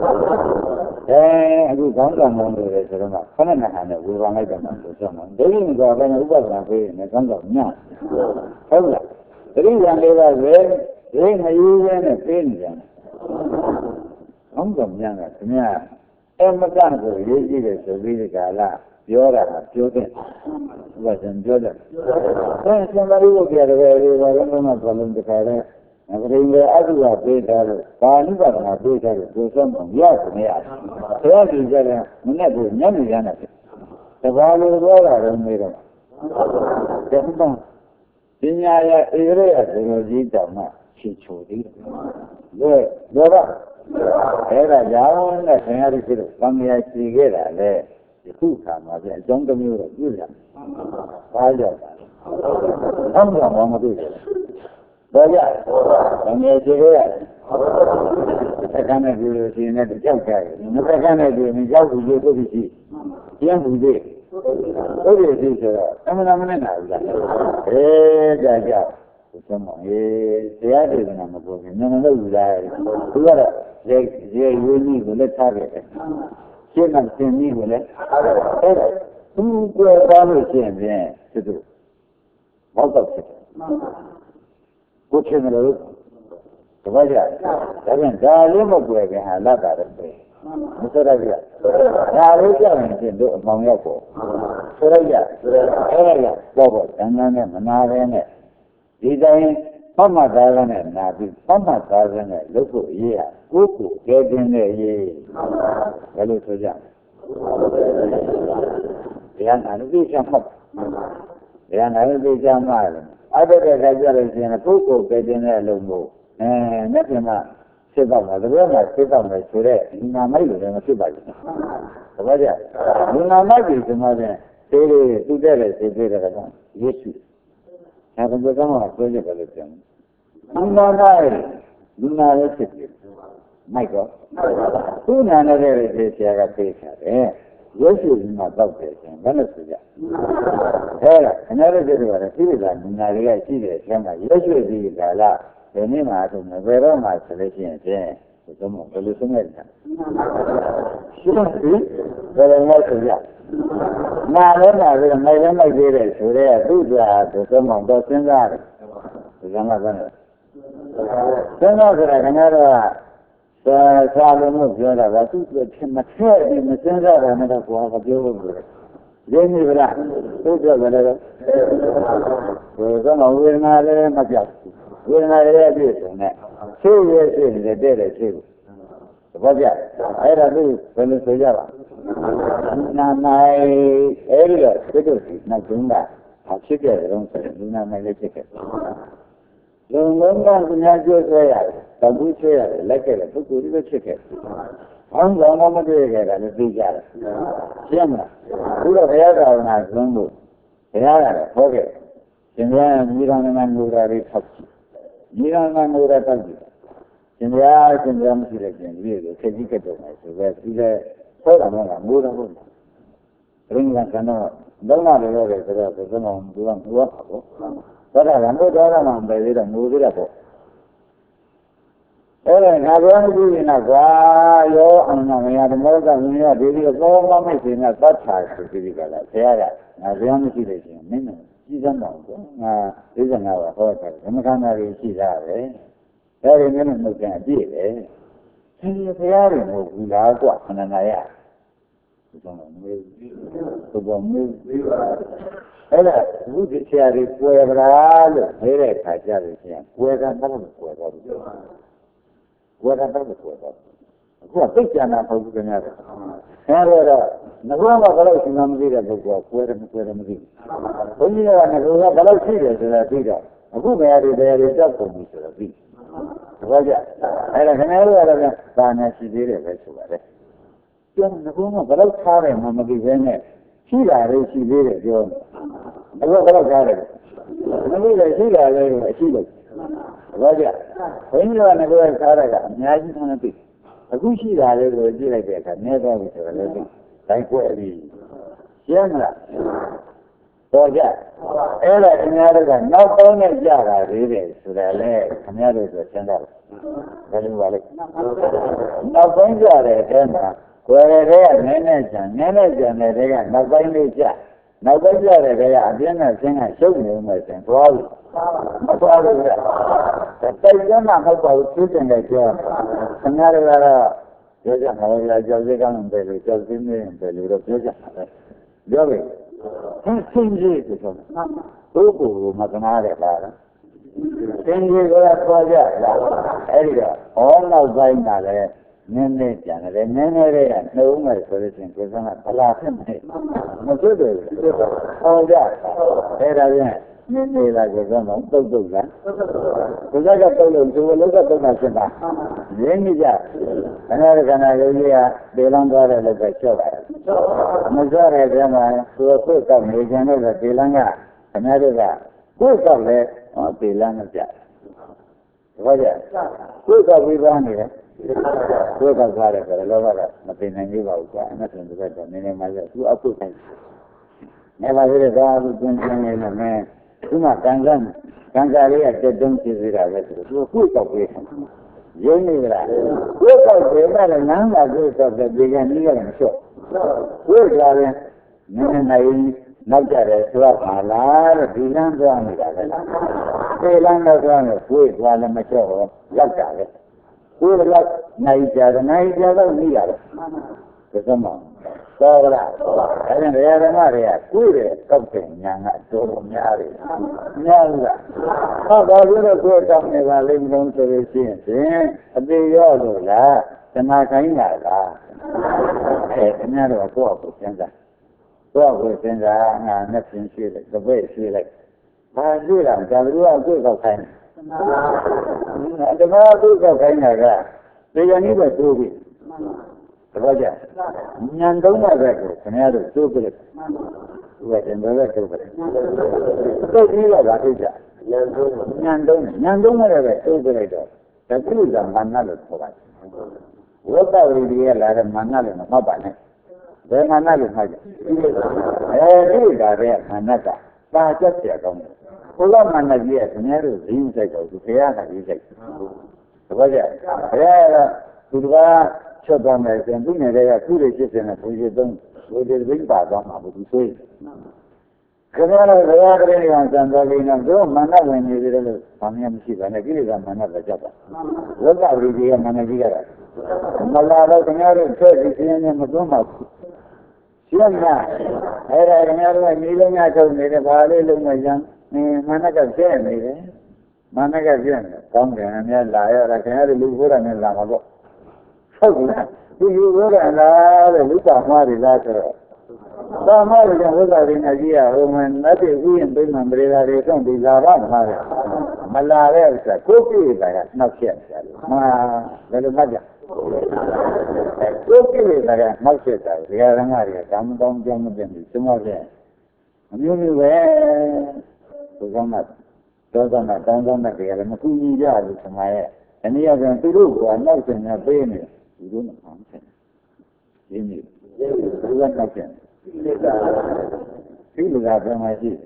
အခုကောင်းကောင်းလုံးလို့ဆိုတော့ခဏနဲ့ဟာနဲ့ဝေဘာလိုက်တယ်မှာဆိုတော့ဒိဋ္ဌိကဘယ်နဲ့ဥပဒနာပေးနေကောင်းကောင်းညဟုတ်လားတတိယလေးပါပဲဒီမယူရဲနဲ့ပေးနေတယ်ကောင်းကောင်းညကခင်ဗျာအမတန်ကိုရေးကြည့်တယ်ဆိုပြီးဒီကလာပြောတာကပြောတဲ့ဘာစံပြောတယ်ဆင်မရီကိုပြတယ်လေဘာလို့မှဘလုံးတခါလဲငါကလေးလည်းအတုကပေးတာလို့ဘာနိဗ္ဗာန်ကပေးတာလို့ကိုယ်ဆုံးမရဘူးမရဘူးဆရာကြီးကလည်းမနဲ့ကိုညံ့နေရတယ်တဘာလို့ပြောတာတော့မေးတော့တဲ့ဘုံပညာရဧရရဆိုလို့ကြီးတောင်မှချီချိုသေးတယ်လောကအဲ့ဒါကြောင့်နဲ့ခင်ဗျားတို့ဖြစ်လို့သံဃာချီခဲ့တာလေခုခါမှာပြအကြောင်းတစ်မျိုးတော့ပြည့်တယ်။ဘာကြောင့်လဲ။အောင်းကဘာမတွေ့ဘူး။ဘာကြောင့်။ငယ်ကျေခဲ့ရတယ်။တစ်ခါနဲ့ဒီလိုရှင်နဲ့ကြောက်ကြတယ်။နှစ်ခါနဲ့ဒီမြကြောက်ဘူးလို့သိရှိ။ကျန်းဘူးသေး။ဟုတ်ပြီသိဆိုတော့အမှန်မနဲ့နာဘူးလား။ဒါကြောင့်ဒီစမောတရားဒေသနာမပေါ်ဘူး။ညနေလို့ယူလာတယ်။သူကတော့ရေရွေးကြီးကိုလက်ထားတယ်။ရှင်းမှသင်ပြီးကိုလည်းအဲ့ဒါသူကြွယ်သွားလို့ရှိရင်ဖြင့်သူတို့ဘောက်တော့ဖြစ်တယ်ကိုချင်းတယ်လို့တပတ်ကြဒါပြန်ဒါလေးမကြွယ်ခင်ဟာလတ်တာတော့ပဲမဆိုရကြဒါလေးကြောက်ရင်ဖြင့်တို့အမောင်ရောက်ပေါ့ဆိုရကြအဲ့ဒါတော့ပေါ့တန်တန်နဲ့မနာပဲနဲ့ဒီတိုင်းပမတ်သားနဲ့နာပြီးပမတ်သားနဲ့လုပ်ဖို့အရေးဟာကိုယ်ကိုကဲတင်တဲ့အရေးဘယ်လိုဆိုကြတရားနာလို့သိချင်မှာတရားနာလို့သိချင်မှာလေအဲ့ဒါကကြည့်လို့ရှိရင်ကိုယ်ကိုကဲတင်တဲ့အလုပ်မို့မျက်ပြင်မှာဖြစ်တော့မှာတကယ်မှဖြစ်တော့မယ်ဆိုတော့ဒီနာမိုက်လို့လည်းမဖြစ်ပါဘူးတပည့်ကြဒီနာမိုက်ပြီးဒီမှာပြန်သေးသေးသူ့တဲ့စေသေးတယ်ကောင်ယေရှုဒါကဘယ်ကောင်မှပြောကြတယ်လို့ပြောတယ်လူနာလည်းဖြစ်တယ်မိုက်တော့သူ့နာနဲ့လည်းဆရာကပြေးထားတယ်ရုပ်ရှင်မှာတောက်တယ်ဆိုရင်ဘယ်လိုဆိုကြအဲ့ဒါခဏလေးတည်းကလည်းဒီလိုကလူနာတွေကရှိတယ်ဆရာကရုပ်ရှင်ဒီကလာဒီနေ့မှဆိုရင်ဘယ်တော့မှဆိုလို့ရှိရင်ဖြင့်ဘယ်လိုဆုံးရလဲရှင်းပြီဘယ်လိုလဲဆိုကြနာလည်းနာပြီးမိုက်လည်းမိုက်သေးတယ်ဆိုတော့သူ့ကြာသူဆုံးမတော့စဉ်းစားတယ်ဒီကမှပဲစဉ်းစားကြတယ်ခင်ဗျားတို့ကစာလုံးလို့ပြောတာကသူ့ဖြစ်မထဲ့ပြီးမစဉ်းစားတာနဲ့တော့ကိုယ်ကပြောလို့ရတယ်ရင်းနေဗလားသူ့ပြောကြတယ်ဘယ်တော့မှဝေဒနာလည်းမပြောက်ဝေဒနာလည်းအပြည့်စုံနဲ့သိရသိနေတဲ့တဲ့သိဘူးသဘောကျအဲ့ဒါသူဘယ်လိုဆိုကြပါနာနိုင်အဲ့ဒီတော့သိလို့ဒီနောက်ကျင်းတာဖြစ်ခဲ့တယ်တော့ဆိုရင်နာနိုင်လည်းဖြစ်ခဲ့လုံလုံးကပညာကျိုးဆွဲရတယ်တပူးဆွဲရတယ်လက်ခဲ့တယ်ပုဂ္ဂိုလ်တွေဖြစ်ခဲ့အောင်းကောင်မတွေ့ခဲ့တာလည်းသိကြတယ်ရှင်းမလားခုတော့ဘုရားတော်နာဆုံးလို့ဘုရားကလည်းဟောခဲ့ရှင်ဗျာမိတော်နာငူရာတွေထောက်ကြည့်မိတော်နာငူရာတောက်ကြည့်ရှင်ဗျာမရှိတဲ့ကျင်ဒီလိုဆက်ကြီးကတော့မယ်ဆိုပဲဒီလေဟောတာကငူရာဟုတ်တယ်ရင်းကကတော့လုံးဝလည်းရတယ်ဆိုတော့ဘယ်တော့မှသူကငူရပါဘူးသောတာကံတို့တော်ရမှာပဲလေတော့ငိုသေးတယ်ပေါ့အဲ့ဒါငါပြောမှုကြည့်နေတာကွာရောအောင်နာမရဓမ္မကမြင်ရဒီလိုကောင်းကောင်းမရှိနေတာသတ်ချာဆိုပြီးကြလားဆရာကငါပြောမှုကြည့်လို့ရှိရင်မင်းတို့ကြီးစမ်းပါဦးငါ55ပါဟောတယ်ဓမ္မခန္ဓာကြီးရှိတာပဲဒါတွေမျိုးနဲ့နှုတ်ပြန်အပြည့်ပဲဆရာတွေမဟုတ်ဘူးလားကွာခန္ဓာရဒီကောင်မေးဒီကောင်မေးအဲ့ဒါဘုရားဆရာတွေပွဲပလားလို့မေးတဲ့အခါကျတော့ဆရာပွဲကဘာလို့ပွဲတော့ဘူးပွဲကဘာလို့ပွဲတော့အခုကသိကြနာပုံစံများတယ်ဆရာတော့ငါကဘာလို့ရှင်မမသိတဲ့ပုဂ္ဂိုလ်ကပွဲတယ်မပွဲတယ်မသိဘူးဘုန်းကြီးကငါကဘာလို့ရှိတယ်ဆိုတာသိတော့အခုဘယ်ရည်တက်ကုန်ပြီဆိုတော့သိတပည့်ကြအဲ့ဒါခင်ဗျားတို့ကတော့ဘာနဲ့ရှိသေးတယ်ပဲဆိုပါလေပြန်ငါကဘာလို့ထားတယ်မှမသိဘဲနဲ့ရှိတာလေးရှိသေးတယ်ပြောတယ်အခုဘယ်တော့ကြားတယ်မသိတယ်ရှိတာလေးကိုအရှိလို့ဘာကြဘယ်လိုနဲ့ကိုယ်ခါရတာအများကြီးမှမသိအခုရှိတာလေးကိုကြည့်လိုက်တဲ့အခါနည်းသွားပြီဆိုတော့လည်းသိတိုင်းကွက်ပြီးရှင်းမလားတော့ကြအဲ့ဒါခင်ဗျားတို့ကနောက်ပေါင်းနဲ့ကြတာသေးတယ်ဆိုတာလေခင်ဗျားတို့ဆိုစဉ်းစားဘယ်လိုပါလဲနောက်ပိုင်းကြတဲ့အဲမှာွယ်တွေကနည်းနည်းကြံတဲ့တွေကနောက်ပိုင်းလေးကြနောက်ပိုင်းကြတဲ့တွေကအပြင်းနဲ့ဆင်းကရှုပ်နေမှဆင်သွားပြီမသွားဘူးလေတိုက်ကြမှာမဟုတ်ပါဘူးသူတင်တယ်ပြောခင်ဗျားတို့ကတော့ပြောကြမှာလေကြောက်စိတ်ကောင်းတယ်လို့ကြောက်စိတ်နေတယ်လို့တော့ပြောကြမှာပဲပြောပြီဆင်းကြီးဆိုတော့ပုဂ္ဂိုလ်မကနာတယ်လားဆင်းကြီးကသွားကြလားအဲ့ဒီတော့ဩနောက်ပိုင်းကလည်းနည်းနည်းကြံတယ်နည်းနည်းလေးကနှုံးမယ်ဆိုလို့ရှိရင်ကိုယ်ကဘလာဖြစ်မဖြစ်တယ်ဟောကြအဲ့ဒါပြန်နည်းနည်းလာကြတော့တုတ်လားကိုယ်ကတုတ်လို့ဒီလိုလောကတုတ်တာဖြစ်တာရင်းနေကြခဏခဏလေးကြီးကဒေလန်းသွားတယ်လို့ပဲချက်ပါတယ်မစောတဲ့တည်းမှာသူကကိုယ်ကနေကြတယ်ဆိုဒေလန်းကခင်ဗျားတို့ကကိုယ်ကလည်းဒေလန်းမကြဘာကြကိုယ်ကဝိပန်းနေတယ်ကိုယ်ကစားတယ်ဆိုတော့လောကကမသိနိုင်သေးပါဘူးကွာအဲ့ဒါဆိုတော့နည်းနည်းမှလည်းသူအပုတ်ဆိုင်နေပါသေးတယ်ကွာသူကျင်းနေတယ်မင်းဒီမှာကံကံလေးကတက်တုံးဖြစ်နေတာပဲဆိုတော့သူကိုယ်ကောက်ပေးတယ်ရင်းနေကြလားကိုယ်ကောက်ပေးမှလည်းလမ်းလာကိုယ်ကောက်တဲ့ဒီကနေ့ကလည်းမလျှော့ကိုယ်ကလည်းနည်းနည်းနိုင်နောက်ကြတယ်ဆိုတော့ပါလားတဲ့ဒီလမ်းသွားနေတာပဲဒီလမ်းတော့သွားလို့ကိုယ်ကလည်းမလျှော့ဘူးရောက်တာပဲကိုယ်ကနိုင်ကြတော့နေရတယ်ဒီကမှသောကလားအဲ့ဒါဓမ္မတွေကကိုယ်ရဲ့ကောက်တဲ့ညာကတော်များတယ်များလားဟောဒါဆိုတော့ကိုယ်တောင်းနေပါလိမ့်မလို့ဆိုလို့ရှိရင်အသေးရောလို့လားသနာခိုင်းတာလားခင်ဗျားတို့ကကိုယ့်အကိုစဉ်းစားကိုယ့်အကိုစဉ်းစားငါနဲ့ပြင်ရှိလိုက်တပည့်ရှိလိုက်ဘာတွေ့တာဒါဘယ်သူကကိုယ့်ကောက်ခိုင်းဓမ္မကိုယ့်ကောက်ခိုင်းတာကတရားနည်းပဲတိုးပြီဘာကြညံတုံးတဲ့ဘက်ကိုခင်ဗျားတို့တိုးပြလိုက်သူကတင်တဲ့ဘက်တိုးပြလိုက်တုတ်ပြီးတော့ဗာသိကြညံတုံးတဲ့ဘက်တိုးပြလိုက်တော့ဒါကုသမာနလို့ခေါ်ပါတယ်ဝိပ္ပဝိရိယလာတဲ့မာနလို့မမှတ်ပါနဲ့ဘယ်မာနလို့မှတ်ကြအဲဒီကတဲ့မာနကပါချက်ပြကောင်းတယ်ဘုရားမာနကြီးကခင်ဗျားတို့ဇင်းဆိုင်တော့သူဘုရားကကြီးဆိုင်ဘာကြဘုရားကသူကချက်သွားမယ်ဆိုရင်သူ့နယ်ကကုရိဖြစ်နေတဲ့ဘုရားသုံးဘုရားသိပါသွားမှာဘူးသူဆိုရင်ခင်ဗျားတို့ဘုရားကလေးကစံတော်လေးနဲ့တို့မာနဝင်နေတယ်လို့ဘာမှမရှိပါနဲ့ကိလေသာမာနပဲကြတာဝိပ္ပဝိရိယမာနကြီးရတယ်မလာတော့ခင်ဗျားတို့ဆက်ပြီးပြင်းနေမသွန်းပါဘူးရှင်းလားအဲ့ဒါခင်ဗျားတို့ကညီလုံးများထုတ်နေတယ်ဘာလေးလုံးမရမ်းမာနကပြည့်နေတယ်မာနကပြည့်နေကောင်းတယ်အများလာရတာခင်ဗျားတို့လူဘိုးရနဲ့လာမှာပေါ့ဟုတ်လားသူလူဘိုးရလားတဲ့လူပါမှားတယ်လားဆိုတော့သာမရတဲ့ဝိသရိနာကြီးကဟိုမှာနတ်ပြည်ဥယျာဉ်ပြိမှန်ပရိသာတွေတော့ဒီလာပါမှာလေမလာတဲ့ဥစ္စာကိုပြည့်တာကနှောက်ရက်တယ်ဟာဘယ်လိုမှကြကိုပြည့်တာကနှောက်ရက်တာဒီရဟန်းတွေကဓမ္မတောင်းကြောင်းမသိဘူးစမောတဲ့အမျိုးမျိုးပဲဘုရားမတောင်းတာတောင်းတဲ့ကြရတယ်မကူညီကြဘူးဆံရဲ့အနည်းအားဖြင့်သူတို့ကနောက်ကျင်နေပေးနေသူတို့မအောင်ဆက်ရင်းနေသူကနောက်ကျင်ဒီလူကပြန်မှရှိ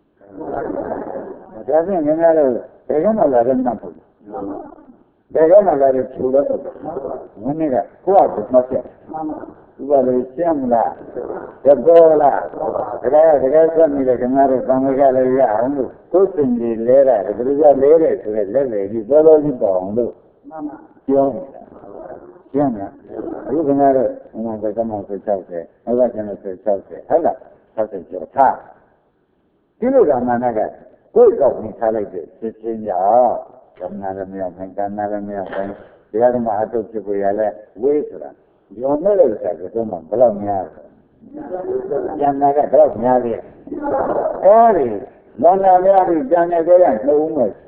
ဒါဖြင့်ငါတို့ဘယ်ကမှလာတဲ့နတ်ဘူးဘယ်ကမှလာတဲ့ချူတော့မင်းကကိုယ့်အကိုမှတ်ချက်သူကလည်းရှင်းမလားတဘောလားတကယ်ဆက်နေတဲ့ခင်ဗျားတို့သံဃာလည်းရအောင်လို့ကိုယ်စင်ကြီးလဲတာတကယ်ကြလဲတယ်ဆိုတဲ့လက်လေကြီးတော်တော်ကြီးပေါအောင်လို့ပြောနေတာရှင်းလားအခုခင်ဗျားတို့ဘုရားကမှဆို60ဟောကကျန်ဆို60ဟုတ်လား60ကျော်ထားဒီလိုကမှန်ကကိုယ်ကောက်နေထားလိုက်တဲ့စစ်ချင်းကြောင့်ဓမ္မနာလည်းမရောက်နိုင်ကံနာလည်းမရောက်နိုင်တရားဓမ္မအထုတ်ဖြစ်ကိုရလဲဝေးဆိုတာရောမဲ့လို့ဆိုတော့ဘယ်လောက်များကျန်တာကတော့များသေးတယ်အဲဒီလောနာများပြီးကျန်တဲ့ကြရနှုံးမယ်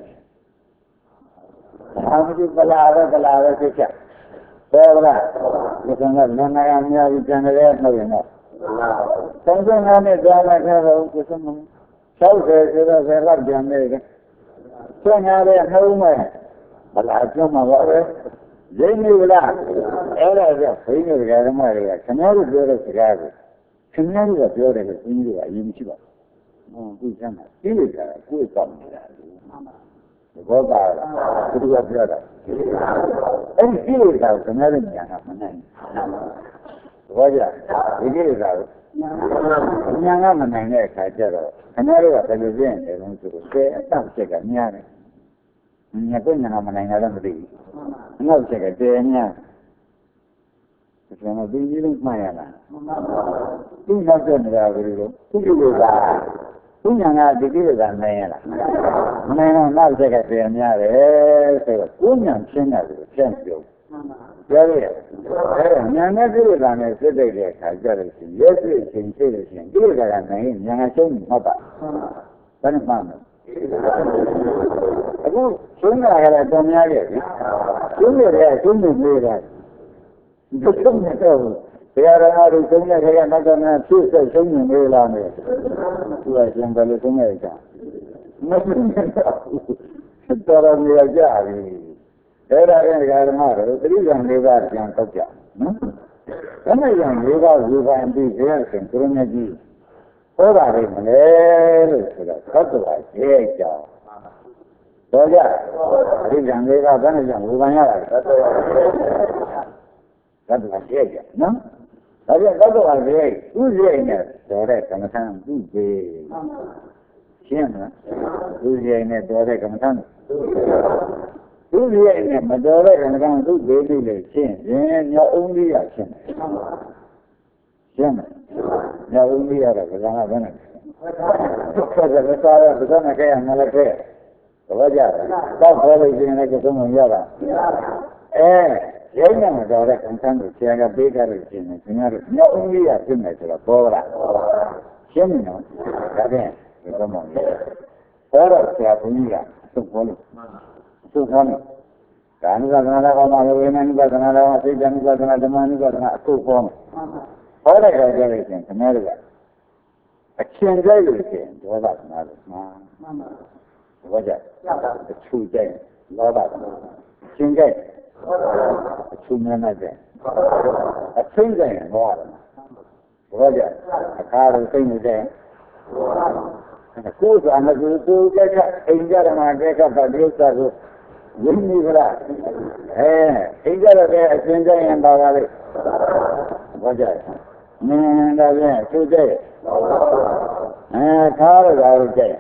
ဘာမှမပလာပဲဖြစ်ချက်ဘောလားဒီကံကလောနာများပြီးကျန်တဲ့ကြရနှုံးရင်တော့35နှစ်ကြာလာခဲ့တော့ကိုစမ60ဆိုတော့ဘယ်လောက်ကျန်နေလဲဆက်ညာတဲ့နှုံးမယ်ဘလာကျွမ်းမှာပါပဲရင်းနေလားအဲ့ဒါကဘိန်းတွေကဓမ္မတွေကခင်ဗျားတို့ပြောတဲ့စကားကိုခင်ဗျားတို့ကပြောတယ်လို့ဘုန်းကြီးတို့ကအရင်မရှိပါဘူးသူစမ်းတာသိလို့ကြတာကိုယ်ကောက်နေတာဘောပါလားသူကပြောတာအဲ့ဒီသိလို့ကြတာခင်ဗျားတို့ညာကမနိုင်ဘောကြဒီကိစ္စကိုညာကမနိုင်တဲ့အခါကျတော့ခင်ဗျားတို့ကဘယ်လိုပြင်တယ်လို့ဆိုတော့ကဲအတောက်ချက်ကများတယ်ညာကိုညာကမနိုင်တာလည်းမသိဘူးအနောက်ချက်ကတဲများကျွန်တော်ဒီကြီးလုံးမှတ်ရလားသူ့နောက်ဆက်နေတာဘယ်လိုလဲသူ့လိုကသူညာကဒီကိစ္စနိုင်ရလားမနိုင်တော့နောက်ဆက်ကတဲများတယ်ဆိုတော့ကိုညာချင်းတာကိုပြန်ပြောပြောရအဲ့ညာနဲ့ကိလေသာနဲ့စစ်တဲ့အခါကြလို့ရှိရင်ရဲစစ်ချင်းဖြစ်လို့ရှိရင်ကိလေသာကနိုင်ရင်ညာကရှုံးမှတ်ပါဘယ်နဲ့မှမလဲအခုရှုံးတာကလည်းတော်များရဲ့ပြီရှုံးရတယ်ရှုံးနေသေးတယ်ဒီရှုံးနေတော့ဘယ်ရမှာဒီရှုံးတဲ့ခါကနောက်ကမှဖြစ်ဆက်ရှုံးနေသေးလားနဲ့သူကရှင်ဘယ်လိုရှုံးနေကြမရှုံးနေတော့တော်တော်များကြပြီအဲ့ဒါကဓမ္မတို့သတိကံ၄ပါးပြန်တော့ကြနော်ဓမ္မယံ၄ပါးဝေဖန်ပြီးကြရစဉ်ကိုရမကြီးဟောတာလေးမလဲလို့ဆိုတော့သတ္တဝါကျဲကြောင်တော့ကြသတိကံ၄ပါးဘယ်နဲ့ကြောင့်ဝေဖန်ရတာသတ္တဝါကျဲကြောင်နော်ဒါပြန်သတ္တဝါကျဲသူ့ရဲ့နဲ့တော်တဲ့ကမ္မထံသူ့ကျေရှင်းမလားသူ့ရဲ့နဲ့တော်တဲ့ကမ္မထံသူ့ရဲ့နဲ့မတော်တဲ့ကံကံသူ့သေးလေးလေးရှင်းရင်ညောင်းဦးလေးရရှင်းရှင်းမယ်ညောင်းဦးလေးရတော့ကံကဘယ်နဲ့ဆက်ဆက်စားရဘယ်နဲ့ကြရမလဲကဲဘာကြတော့ခေါ်လို့ရှင်းလည်းသုံးမရတာရဲနဲ့မတော်တဲ့ကံကံကိုဆရာကပေးကြလို့ရှင်းတယ်ခင်ဗျားတို့ညောင်းဦးလေးရရှင်းမယ်ဆိုတော့ပေါ်လာရှင်းမယ်နော်ဒါဖြင့်ဒီတော့မှဟောတော့ဆရာဘုန်းကြီးကသုတ်ပေါ်လို့သုတ်ခေါင်းကာနုပဒနာကောမှာဝေနနုပဒနာကောစိတ်တနုပဒနာဓမ္မနုပဒနာအခုပေါ်မှာဟောတဲ့ခါကျလို့ရှင်ခင်ဗျားတို့ကအချင်းကြိုက်လို့ရှင်ဒေါသနာလို့မှာဘာကြအချူကြိုက်လောဘချင်းကြိုက်အချူမနာကြိုက်အချင်းကြိုက်ဘောရဘာကြအခါတော့စိတ်နေကြိုက်ကိုယ်စားမကူကိုယ်ကြက်အိမ်ကြရမှာကြက်ကပါဒိဋ္ဌာကိုရင်းနေကြလားအိမ်ကြရတဲ့အချင်းကြိုက်ရင်ပါပါလေဘာကြနင်းဒါဖြင့်သူကြိုက်ခါရတာကိုကြိုက်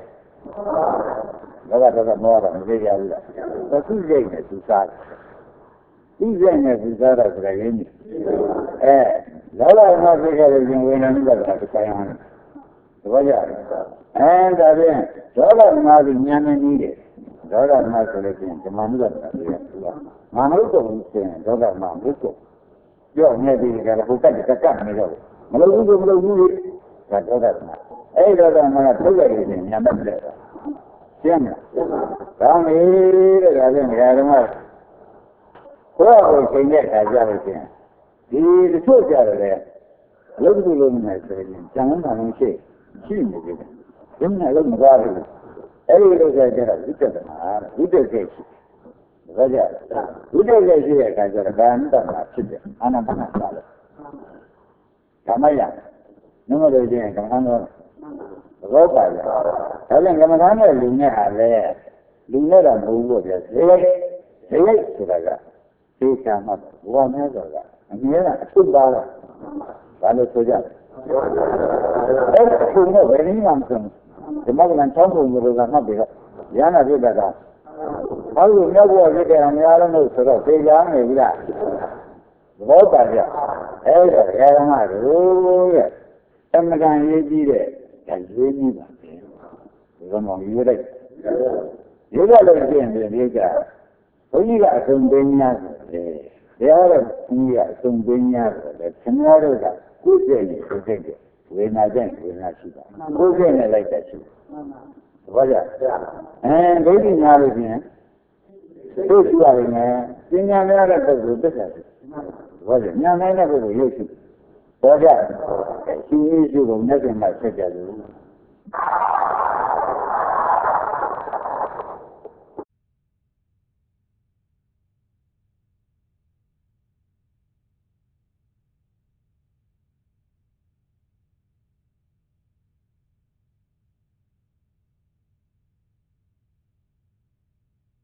တော့မောတာမသိကြဘူးလားသူကြိုက်နေသူစားသူကြိုက်နေသူစားတော့ဆိုရင်းနေလောဘမှာသိခဲ့တဲ့ရှင်ဝိညာဉ်ဥပဒနာကိုဆိုင်အောင်ဘာကြဒါဖြင့်ဒေါသမှာဉာဏ်နဲ့ကြီးတယ်ဒေါသမှာဆိုလို့ရှိရင်ဓမ္မနုပဒနာပြောတာမာနုကိုဆိုရင်ဒေါသမှာဘုက္ကိုပြောနေပြီကလည်းဘုက္ကတ်ကတ်နေတော့မလို့ဘူးမလို့ဘူးဒါဒေါသမှာဒေါသမှာထုတ်ရတယ်ဉာဏ်နဲ့ပြတယ်ရှင်းမလားကောင်းပြီတဲ့ဒါဖြင့်ဓမ္မကိုယ်ကိုချိန်တဲ့အခါကြလို့ရှိရင်ဒီတချို့ကြတယ်အလုပ်တစ်ခုလုံးနဲ့ဆိုရင်ကျန်တာလည်းရှိနေတယ်ဒီမှာလည်းမသွားဘူးအဲ့ဒီလိုကြတဲ့ဝိတ္တနာဝိတ္တစိတ်ရှိဘာကြဝိတ္တစိတ်ရှိတဲ့အခါကျတော့ဘာမှတတ်မှာဖြစ်တယ်အာနာပါနာပါလို့ဓမ္မရနမလို့ချင်းကမ္မထံတော့ဘောပါရဒါပြန်ကမ္မထံနဲ့လူနဲ့ဟာလဲလူနဲ့တော့မဟုတ်ဘူးဗျာဇေယဆိုတာကသိချာမှဘောများဆိုတာအမြဲတမ်းအထုပါတော့ဘာလို့ဆိုကြအဲ့ဒါကိုဘယ်နည်းမှမဆုံးဒီမှာကလည်းချောင်းပုံမျိုးကမှတ်ပြီးတော့ရဟနာပြတာကဘာလို့မြောက်ဘဝဖြစ်တဲ့အများလုံးလို့ဆိုတော့သိကြနေပြီလားဘောပါကြအဲ့ဒါရဟနာတို့ရဲ့အမှန်တန်ရေးကြည့်တဲ့ရေးကြီးပါပဲဒီကောင်ရေးလိုက်ရေးရလို့ရှိရင်ဒီကဘုန်းကြီးကအဆုံးသိများတယ်တရားတော်ကြီးကအဆုံးသိများတယ်ခင်ဗျားတို့ကကိုယ်ကျင့်နေကိုယ်ကျင့်တယ်ဝေနာကျင့်ဝေနာရှိတာကိုယ်ကျင့်နေလိုက်တာရှိတယ်ဘာကြဒိဋ္ဌိများလို့ရှိရင်သိရှိရတယ်နဲ့ပညာများတဲ့ပုဂ္ဂိုလ်သက်သာတယ်ဘာကြညာနိုင်တဲ့ပုဂ္ဂိုလ်ရုပ်ရှိဘာကြရှိရှိကိုမျက်စိမှာဆက်ကြလို့